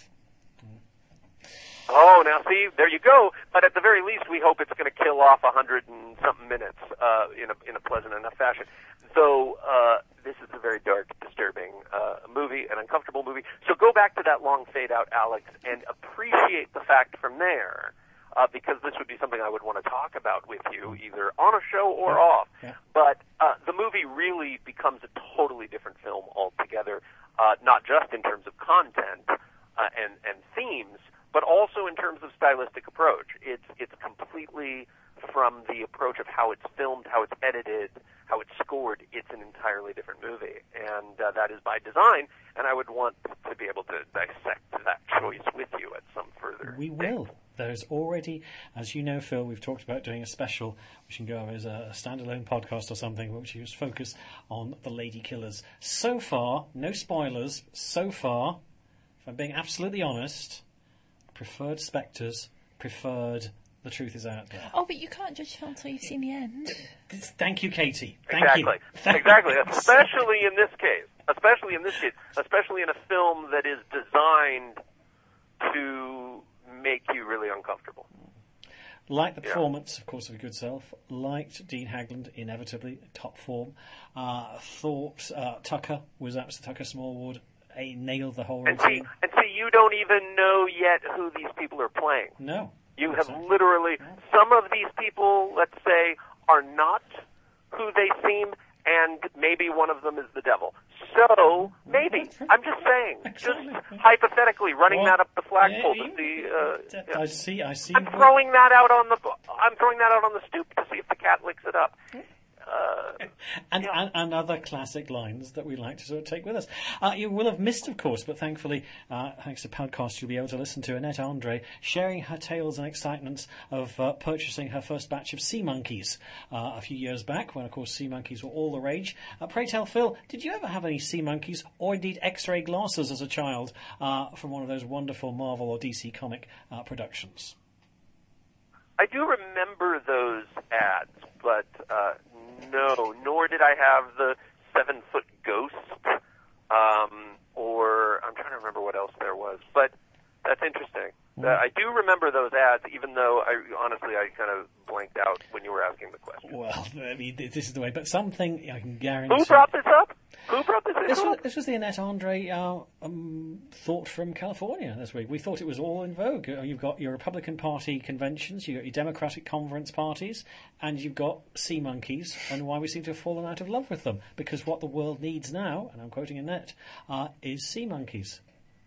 Oh, now see, there you go. But at the very least, we hope it's going to kill off a hundred and something minutes uh, in a in a pleasant enough fashion. Though uh, this is a very dark, disturbing uh, movie, an uncomfortable movie. So go back to that long fade out, Alex, and appreciate the fact from there, uh, because this would be something I would want to talk about with you, either on a show or off. Yeah. But uh, the movie really becomes a totally different film altogether, uh, not just in terms of content uh, and and themes, but also in terms of stylistic approach. It's it's completely, from the approach of how it's filmed, how it's edited, how it's scored, it's an entirely different movie. And uh, that is by design, and I would want to be able to dissect that choice with you at some further We will. There's already, as you know, Phil, we've talked about doing a special, which can go over as a standalone podcast or something, which is focus on the Lady Killers. So far, no spoilers, so far, if I'm being absolutely honest, preferred Spectres, preferred The Truth Is Out There. Oh, but you can't judge a film until you've seen the end. Thank you, Katie. Thank Exactly. you. Thank Exactly. you. Especially in this case. Especially in this case. Especially in a film that is designed to make you really uncomfortable. Liked the Yeah. performance, of course, of a good self. Liked Dean Hagland, inevitably, top form. Uh, thought uh, Tucker was absolutely Tucker Smallwood. He nailed the whole And see, routine. and see, you don't even know yet who these people are playing. No. You have Exactly. literally, some of these people, let's say, are not who they seem, and maybe one of them is the devil. So, maybe. I'm just saying. Exactly. Just hypothetically, running Well, that up the flagpole yeah, to see... Uh, yeah. I see, I see. I'm throwing that out on the I'm throwing that out on the stoop to see if the cat licks it up. Uh, And, yeah. and, and other classic lines that we like to sort of take with us. Uh, you will have missed, of course, but thankfully, uh, thanks to podcast, you'll be able to listen to Annette Andre sharing her tales and excitements of uh, purchasing her first batch of sea monkeys uh, a few years back, when, of course, sea monkeys were all the rage. Uh, pray tell, Phil, did you ever have any sea monkeys, or indeed X-ray glasses as a child, uh, from one of those wonderful Marvel or D C comic uh, productions? I do remember those ads, but uh, no, nor did I have the seven-foot ghost, um, or I'm trying to remember what else there was. But that's interesting. Uh, I do remember those ads, even though I honestly I kind of blanked out when you were asking the question. Well, I mean, this is the way. But something I can guarantee. Who brought this up? Who brought this, This up? was, this was the Annette Andre uh, um, thought from California this week. We thought it was all in vogue. Uh, You've got your Republican Party conventions, you've got your Democratic conference parties, and you've got sea monkeys, and why we seem to have fallen out of love with them. Because what the world needs now, and I'm quoting Annette, uh, is sea monkeys.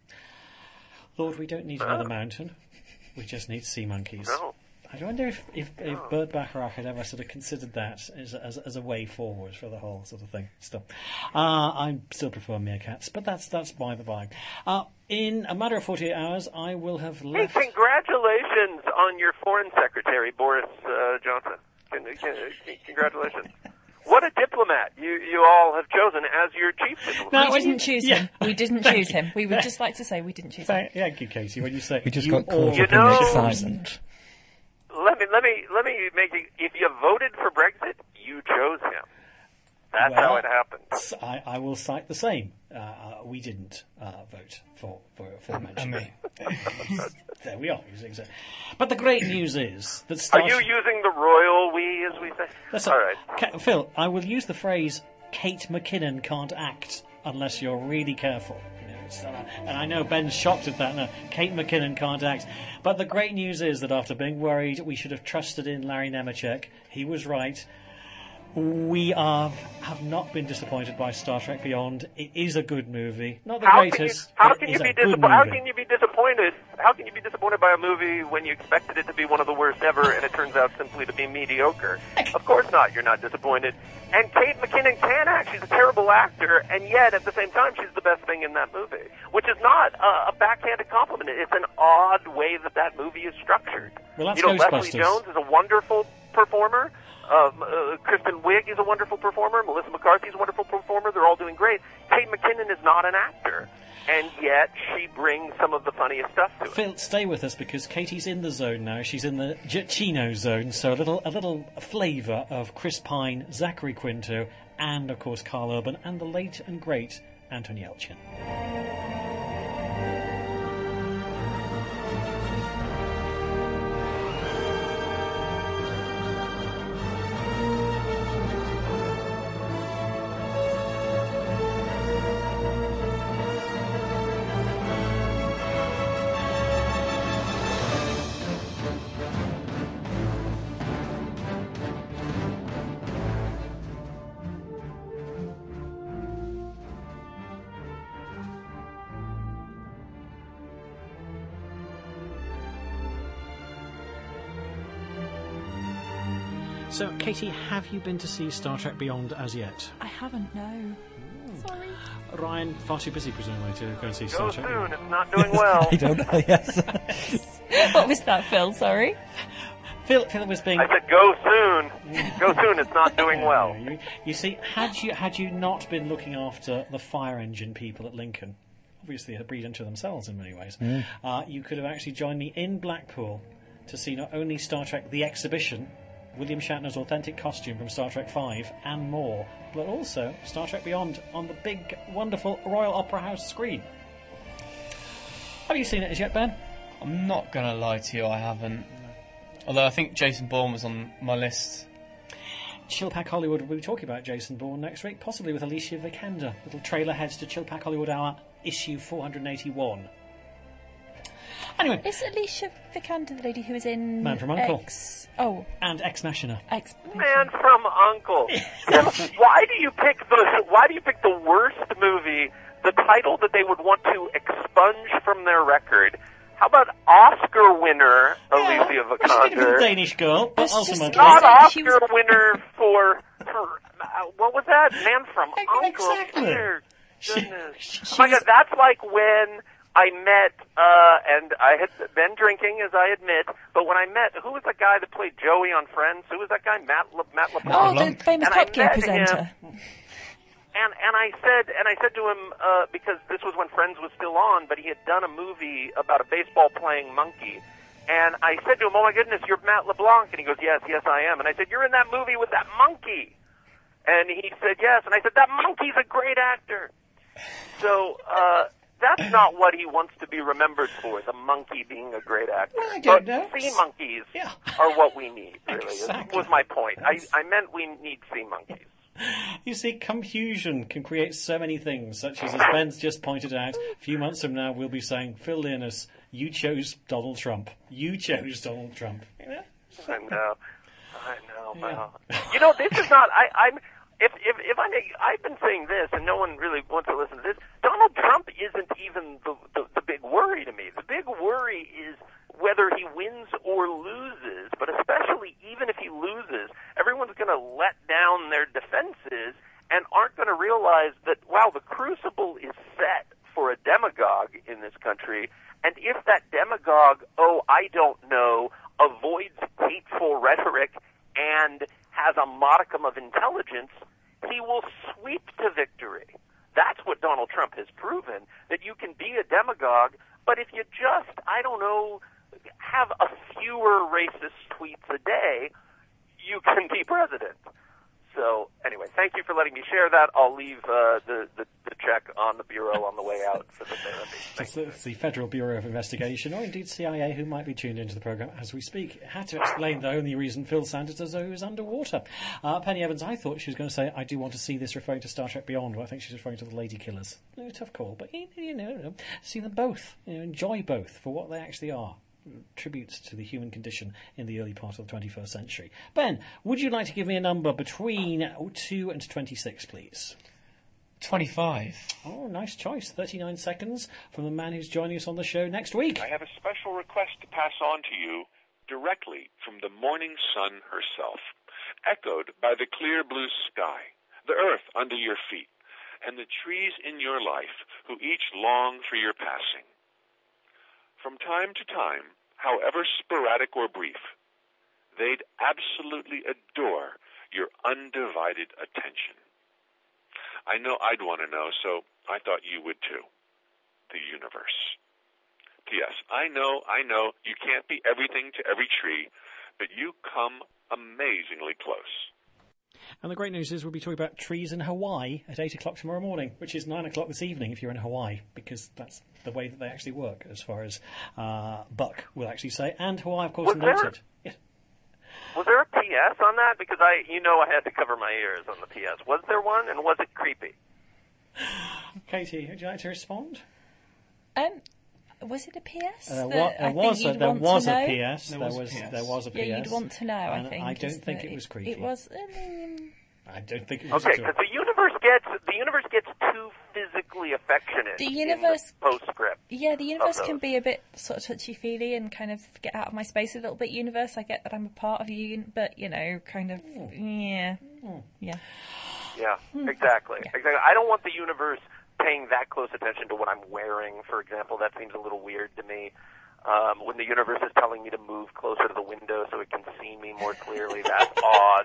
Lord, we don't need another mountain. We just need sea monkeys. No. I wonder if, if, if Burt Bacharach had ever sort of considered that as, as, as a way forward for the whole sort of thing. Still, uh, I still prefer meerkats, but that's that's by the by. Uh, in a matter of forty-eight hours, I will have Hey, left. congratulations on your foreign secretary, Boris uh, Johnson. Con- con- congratulations. What a diplomat you, you all have chosen as your chief diplomat. No, We when didn't you- choose yeah. him. We didn't Thank choose you. him. We would just like to say we didn't choose him. Thank, thank you, Katie. When you say We just you got caught all- up You in know- the excitement. Let me let me let me make it. If you voted for Brexit, you chose him. That's Well, how it happened. I, I will cite the same. Uh, uh, we didn't uh, vote for for, for mention. me. There we are. Exactly. But the great news is that Are Star you using the royal we, as we say? That's all a- right. Ca- Phil, I will use the phrase Kate McKinnon can't act unless you're really careful. You know, it's, uh, and I know Ben's shocked at that. No, Kate McKinnon can't act. But the great news is that after being worried we should have trusted in Larry Nemeczek, he was right. We are have not been disappointed by Star Trek Beyond. It is a good movie, not the How can you, greatest. how but can it you is be a good disappointed? How movie. can you be disappointed? How can you be disappointed by a movie when you expected it to be one of the worst ever, and it turns out simply to be mediocre? Of course not. You're not disappointed. And Kate McKinnon can act. She's a terrible actor, and yet at the same time, she's the best thing in that movie, which is not a, a backhanded compliment. It's an odd way that that movie is structured. Well, that's you know, Leslie Ghostbusters. Jones is a wonderful performer. Um, uh, Kristen Wiig is a wonderful performer. Melissa McCarthy is a wonderful performer. They're all doing great. Kate McKinnon is not an actor, and yet she brings some of the funniest stuff to it. Phil, stay with us because Katie's in the zone now. She's in the Giacchino zone, so a little a little flavour of Chris Pine, Zachary Quinto, and of course Carl Urban, and the late and great Anton Yelchin. So, Katie, have you been to see Star Trek Beyond as yet? I haven't, no. Sorry. Ryan, far too busy, presumably, to go and see Go Star Trek soon. Beyond. It's not doing well. I don't know, yes. What was that, Phil? Sorry. Phil, Phil was being... I said go soon. Go soon. It's not doing well. You, you see, had you had you not been looking after the fire engine people at Lincoln, obviously a breed unto themselves in many ways, Mm. uh, you could have actually joined me in Blackpool to see not only Star Trek The Exhibition, William Shatner's authentic costume from Star Trek five, and more, but also Star Trek Beyond on the big, wonderful Royal Opera House screen. Have you seen it as yet, Ben? I'm not going to lie to you, I haven't. Although I think Jason Bourne was on my list. Chilpack Hollywood will be talking about Jason Bourne next week, possibly with Alicia Vikander. Little trailer heads to Chilpack Hollywood Hour, issue four hundred eighty-one. Anyway. Is Alicia Vikander the lady who was in... Man from Uncle. X... Oh. And Ex Machina. Ex... Man from Uncle. Why do you pick the Why do you pick the worst movie, the title that they would want to expunge from their record? How about Oscar winner Alicia Yeah, well, Vikander? she's a Daanish girl, but It's just- ultimately... Not Listen, she Oscar was- winner for, for uh, what was that? Man from Uncle. Exactly. Dear She- goodness. she- Oh my God, that's like when I met, uh, and I had been drinking, as I admit, but when I met, who was the guy that played Joey on Friends? Who was that guy? Matt Le- Matt LeBlanc. Oh, the LeBlanc. famous And I Top Gear met him- presenter. And and I said and I said to him uh, because this was when Friends was still on, but he had done a movie about a baseball playing monkey. And I said to him, "Oh my goodness, you're Matt LeBlanc." And he goes, "Yes, yes, I am." And I said, "You're in that movie with that monkey." And he said, "Yes." And I said, "That monkey's a great actor." So uh, that's not what he wants to be remembered for, the monkey being a great actor. Well, I don't but know. sea monkeys Yeah. are what we need, really, Exactly. was my point. I, I meant we need sea monkeys. You see, confusion can create so many things, such as, as Ben's just pointed out, a few months from now we'll be saying, Phil Linus, you chose Donald Trump. You chose Donald Trump. You know? I know. I know. Yeah. Well, you know, this is not. I, I'm. If if if I make, I've been saying this, and no one really wants to listen to this. Donald Trump isn't even the the, the big worry to me. The big worry is whether he wins or loses. But especially, even if he loses, everyone's going to let down their defenses and aren't going to realize that wow, the crucible is set for a demagogue in this country. And if that demagogue, oh, I don't know, avoids hateful rhetoric and has a modicum of intelligence, he will sweep to victory. That's what Donald Trump has proven, that you can be a demagogue, but if you just, I don't know, have a fewer racist tweets a day, you can be president. So, anyway, thank you for letting me share that. I'll leave uh, the, the, the check on the Bureau on the way out for the therapy. It's the, it's the Federal Bureau of Investigation, or indeed C I A, who might be tuned into the programme as we speak. Had to explain the only reason Phil sounded as though he was underwater. Uh, Penny Evans, I thought she was going to say, I do want to see this referring to Star Trek Beyond, but I think she's referring to the Lady Killers. No, tough call, but you, you know, see them both. You know, enjoy both for what they actually are. Tributes to the human condition in the early part of the twenty-first century. Ben, would you like to give me a number between two and twenty-six, please? twenty-five. Oh, nice choice. thirty-nine seconds from the man who's joining us on the show next week. I have a special request to pass on to you directly from the morning sun herself, echoed by the clear blue sky, the earth under your feet, and the trees in your life who each long for your passing. From time to time, however sporadic or brief, they'd absolutely adore your undivided attention. I know I'd want to know, so I thought you would too. The universe. P S. I know, I know, you can't be everything to every tree, but you come amazingly close. And the great news is we'll be talking about trees in Hawaii at eight o'clock tomorrow morning, which is nine o'clock this evening if you're in Hawaii, because that's the way that they actually work, as far as uh, Buck will actually say. And Hawaii, of course, Was notes there- it. Yes. Was there a P S on that? Because I, you know, I had to cover my ears on the P S. Was there one, and was it creepy? Katie, would you like to respond? Um, was it a P S? Uh, that wa- I there think was a, you'd there want was to a know? P S. There There was a was P S. there was a P S. Yeah, you'd want to know. I And think. I don't is think that it was creepy. It was. Um, I don't think it was. Okay, at all. because the universe gets the universe gets too physically affectionate. The in universe- the postscript. Yeah, the universe those. can be a bit sort of touchy-feely and kind of get out of my space a little bit. Universe, I get that I'm a part of you, but you know, kind of, yeah, yeah. Yeah, exactly. Exactly. I don't want the universe paying that close attention to what I'm wearing, for example. That seems a little weird to me. Um, when the universe is telling me to move closer to the window so it can see me more clearly, that's odd.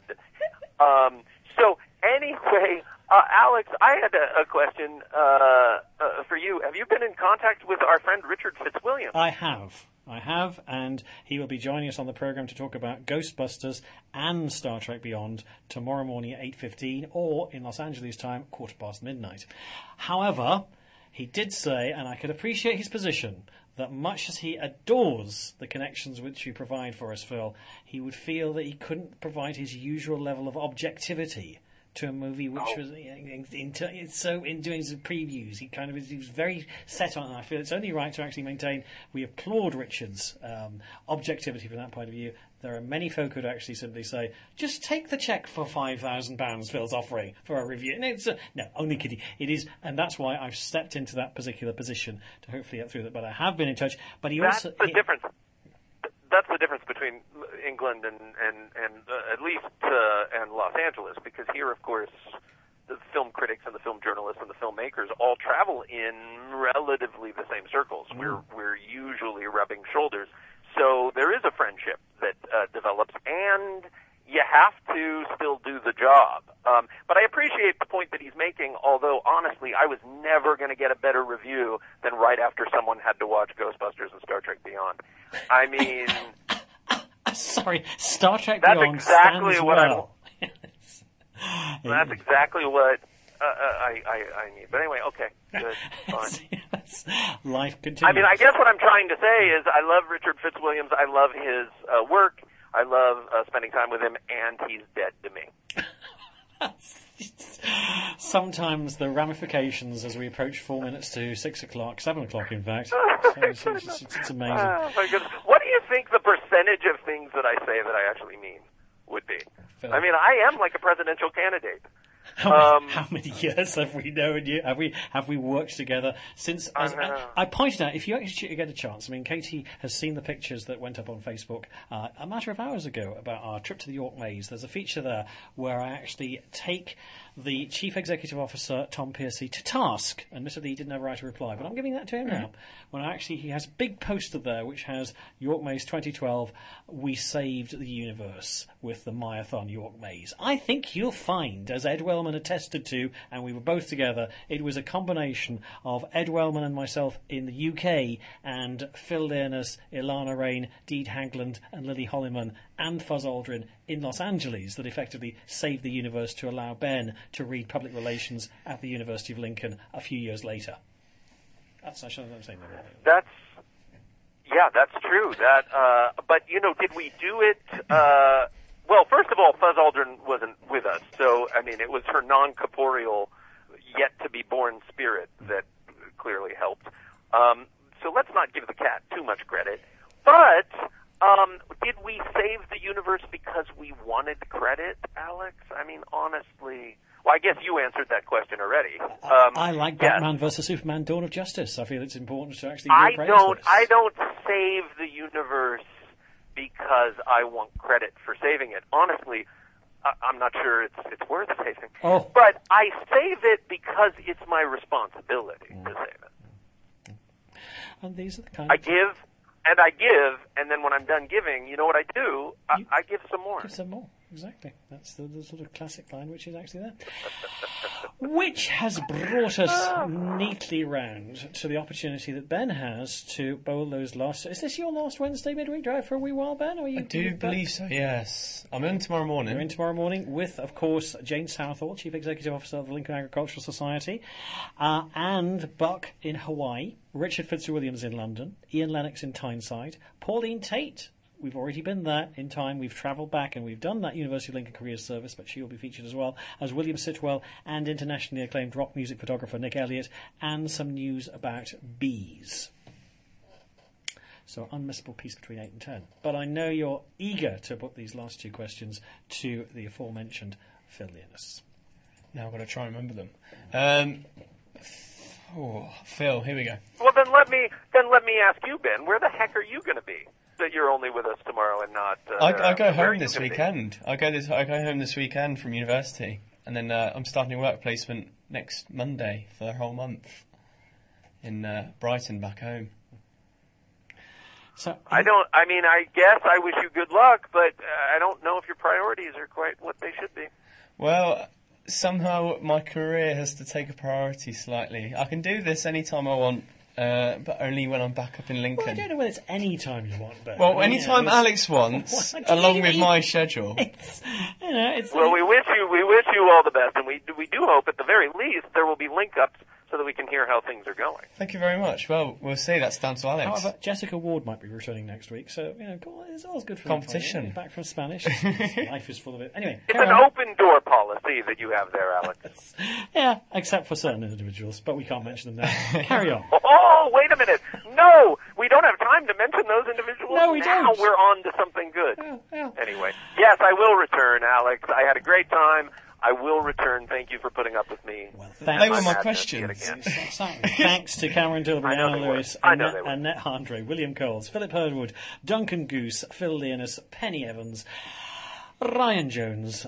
Um, so anyway, uh, Alex, I had a, a question uh, uh, for you. Have you been in contact with our friend Richard Fitzwilliam? I have. I have, and he will be joining us on the programme to talk about Ghostbusters and Star Trek Beyond tomorrow morning at eight fifteen, or in Los Angeles time, quarter past midnight. However, he did say, and I could appreciate his position, that much as he adores the connections which you provide for us, Phil, he would feel that he couldn't provide his usual level of objectivity to a movie which Oh. was in, in, in, so in doing some previews he kind of he was very set on it, and I feel it's only right to actually maintain we applaud Richard's um, objectivity from that point of view. There are many folk who'd actually simply say, just take the cheque for five thousand pounds Phil's offering for a review. No, it's a, no, only kidding. It is, and that's why I've stepped into that particular position to hopefully get through that. But I have been in touch. But he That's also... the he- difference. That's the difference between England and and and uh, at least uh, and Los Angeles, because here, of course, the film critics and the film journalists and the filmmakers all travel in relatively the same circles. Mm. We're we're usually rubbing shoulders, so there is a friendship that uh, develops, and you have to still do the job. Um, but I appreciate the point that he's making, although, honestly, I was never going to get a better review than right after someone had to watch Ghostbusters and Star Trek Beyond. I mean... Sorry, Star Trek That's Beyond exactly stands what I well. That's exactly what uh, uh, I, I, I need. But anyway, okay, good, fine. That's- Life continues. I mean, I guess what I'm trying to say is I love Richard Fitzwilliams. I love his uh, work. I love uh, spending time with him, and he's dead to me. Sometimes the ramifications as we approach four minutes to six o'clock, seven o'clock in fact. So it's, it's, it's, it's amazing. Oh, my goodness. What do you think the percentage of things that I say that I actually mean would be? Phil. I mean, I am like a presidential candidate. How many, Um, how many years have we known you? Have we have we worked together since? I As, know. I pointed out, if you actually get a chance, I mean, Katie has seen the pictures that went up on Facebook uh, a matter of hours ago about our trip to the York Maze. There's a feature there where I actually take the Chief Executive Officer, Tom Piercy, to task. Admittedly, he didn't have a right to reply, but I'm giving that to him now. When I actually, he has a big poster there which has York Maze twenty twelve, We Saved the Universe with the Mayathon York Maze. I think you'll find, as Ed Wellman attested to, and we were both together, it was a combination of Ed Wellman and myself in the U K and Phil Learnus, Ilana Rain, Deed Hagland and Lily Holliman and Fuzz Aldrin in Los Angeles that effectively saved the universe to allow Ben to read public relations at the University of Lincoln a few years later. That's actually what I'm saying. That's yeah, that's true. That, uh, but you know, did we do it? Uh, well, first of all, Fuzz Aldrin wasn't with us, so I mean, it was her non-corporeal, yet to be born spirit that clearly helped. Um, so let's not give the cat too much credit. But um, did we save the universe because we wanted credit, Alex? I mean, honestly. Well, I guess you answered that question already. Um, I like yes. Batman versus Superman: Dawn of Justice. I feel it's important to actually. I reappraise don't. this. I don't save the universe because I want credit for saving it. Honestly, I, I'm not sure it's it's worth saving. Oh. But I save it because it's my responsibility Mm. to save it. And these are the kind I of give and I give, and then when I'm done giving, you know what I do? I, You- I give some more. Give some more. Exactly. That's the, the sort of classic line which is actually there. Which has brought us neatly round to the opportunity that Ben has to bowl those last... Is this your last Wednesday midweek drive for a wee while, Ben? Or are you, I do you back? believe so, yes. I'm in tomorrow morning. You're in tomorrow morning with, of course, Jane Southall, Chief Executive Officer of the Lincoln Agricultural Society, uh, and Buck in Hawaii, Richard Fitzwilliams in London, Ian Lennox in Tyneside, Pauline Tate. We've already been there in time. We've travelled back and we've done that University of Lincoln Careers Service, but she will be featured as well as William Sitwell and internationally acclaimed rock music photographer Nick Elliott, and some news about bees. So, unmissable piece between eight and ten. But I know you're eager to put these last two questions to the aforementioned Phil Leonis. Now I've got to try and remember them. Um, oh, Phil, here we go. Well, then let me then let me ask you, Ben. Where the heck are you going to be? That you're only with us tomorrow and not. Uh, I, I go where are home you this gonna be? weekend. I go this. I go home this weekend from university, and then uh, I'm starting a work placement next Monday for the whole month in uh, Brighton, back home. So I don't. I mean, I guess I wish you good luck, but uh, I don't know if your priorities are quite what they should be. Well, somehow my career has to take a priority slightly. I can do this anytime I want, uh, but only when I'm back up in Lincoln. Well, I don't know whether it's any time you want, Ben. Well, I mean, anytime you know, Alex wants, What do along you with mean? my schedule. It's, you know, it's Well, like- we wish you we wish you all the best, and we we do hope at the very least there will be link ups so that we can hear how things are going. Thank you very much. Well, we'll see. That's down to Alex. However, Jessica Ward might be returning next week, so, you know, go on, it's always good for Competition. Back from Spanish. Life is full of it. Anyway, It's carry an on. open door policy that you have there, Alex. Yeah, except for certain individuals, but we can't mention them now. Carry on. Oh, wait a minute. No, we don't have time to mention those individuals. No, we now don't. we're on to something good. Yeah, yeah. Anyway, yes, I will return, Alex. I had a great time. I will return. Thank you for putting up with me. Well, They thanks. were my madness questions. yet again. Exactly. Thanks to Cameron Dilbury, I know Anna they were. Lewis, I know Annette, they were. Annette Andre, William Coles, Philip Herdwood, Duncan Goose, Phil Leonis, Penny Evans, Ryan Jones,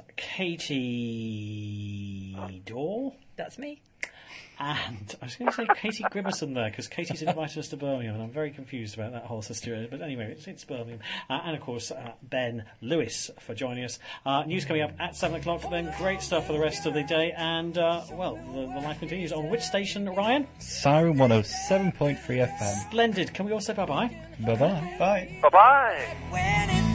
Katie Dorr, That's me. and I was going to say Katie Grimmerson there, because Katie's invited us to Birmingham, and I'm very confused about that whole situation. But anyway, it's, it's Birmingham. Uh, and of course, uh, Ben Lewis for joining us. Uh, news coming up at seven o'clock, then great stuff for the rest of the day. And, uh, well, the, the life continues on which station, Ryan? Siren one oh seven point three F M. Splendid. Can we all say bye-bye? Bye bye. Bye. Bye-bye. When it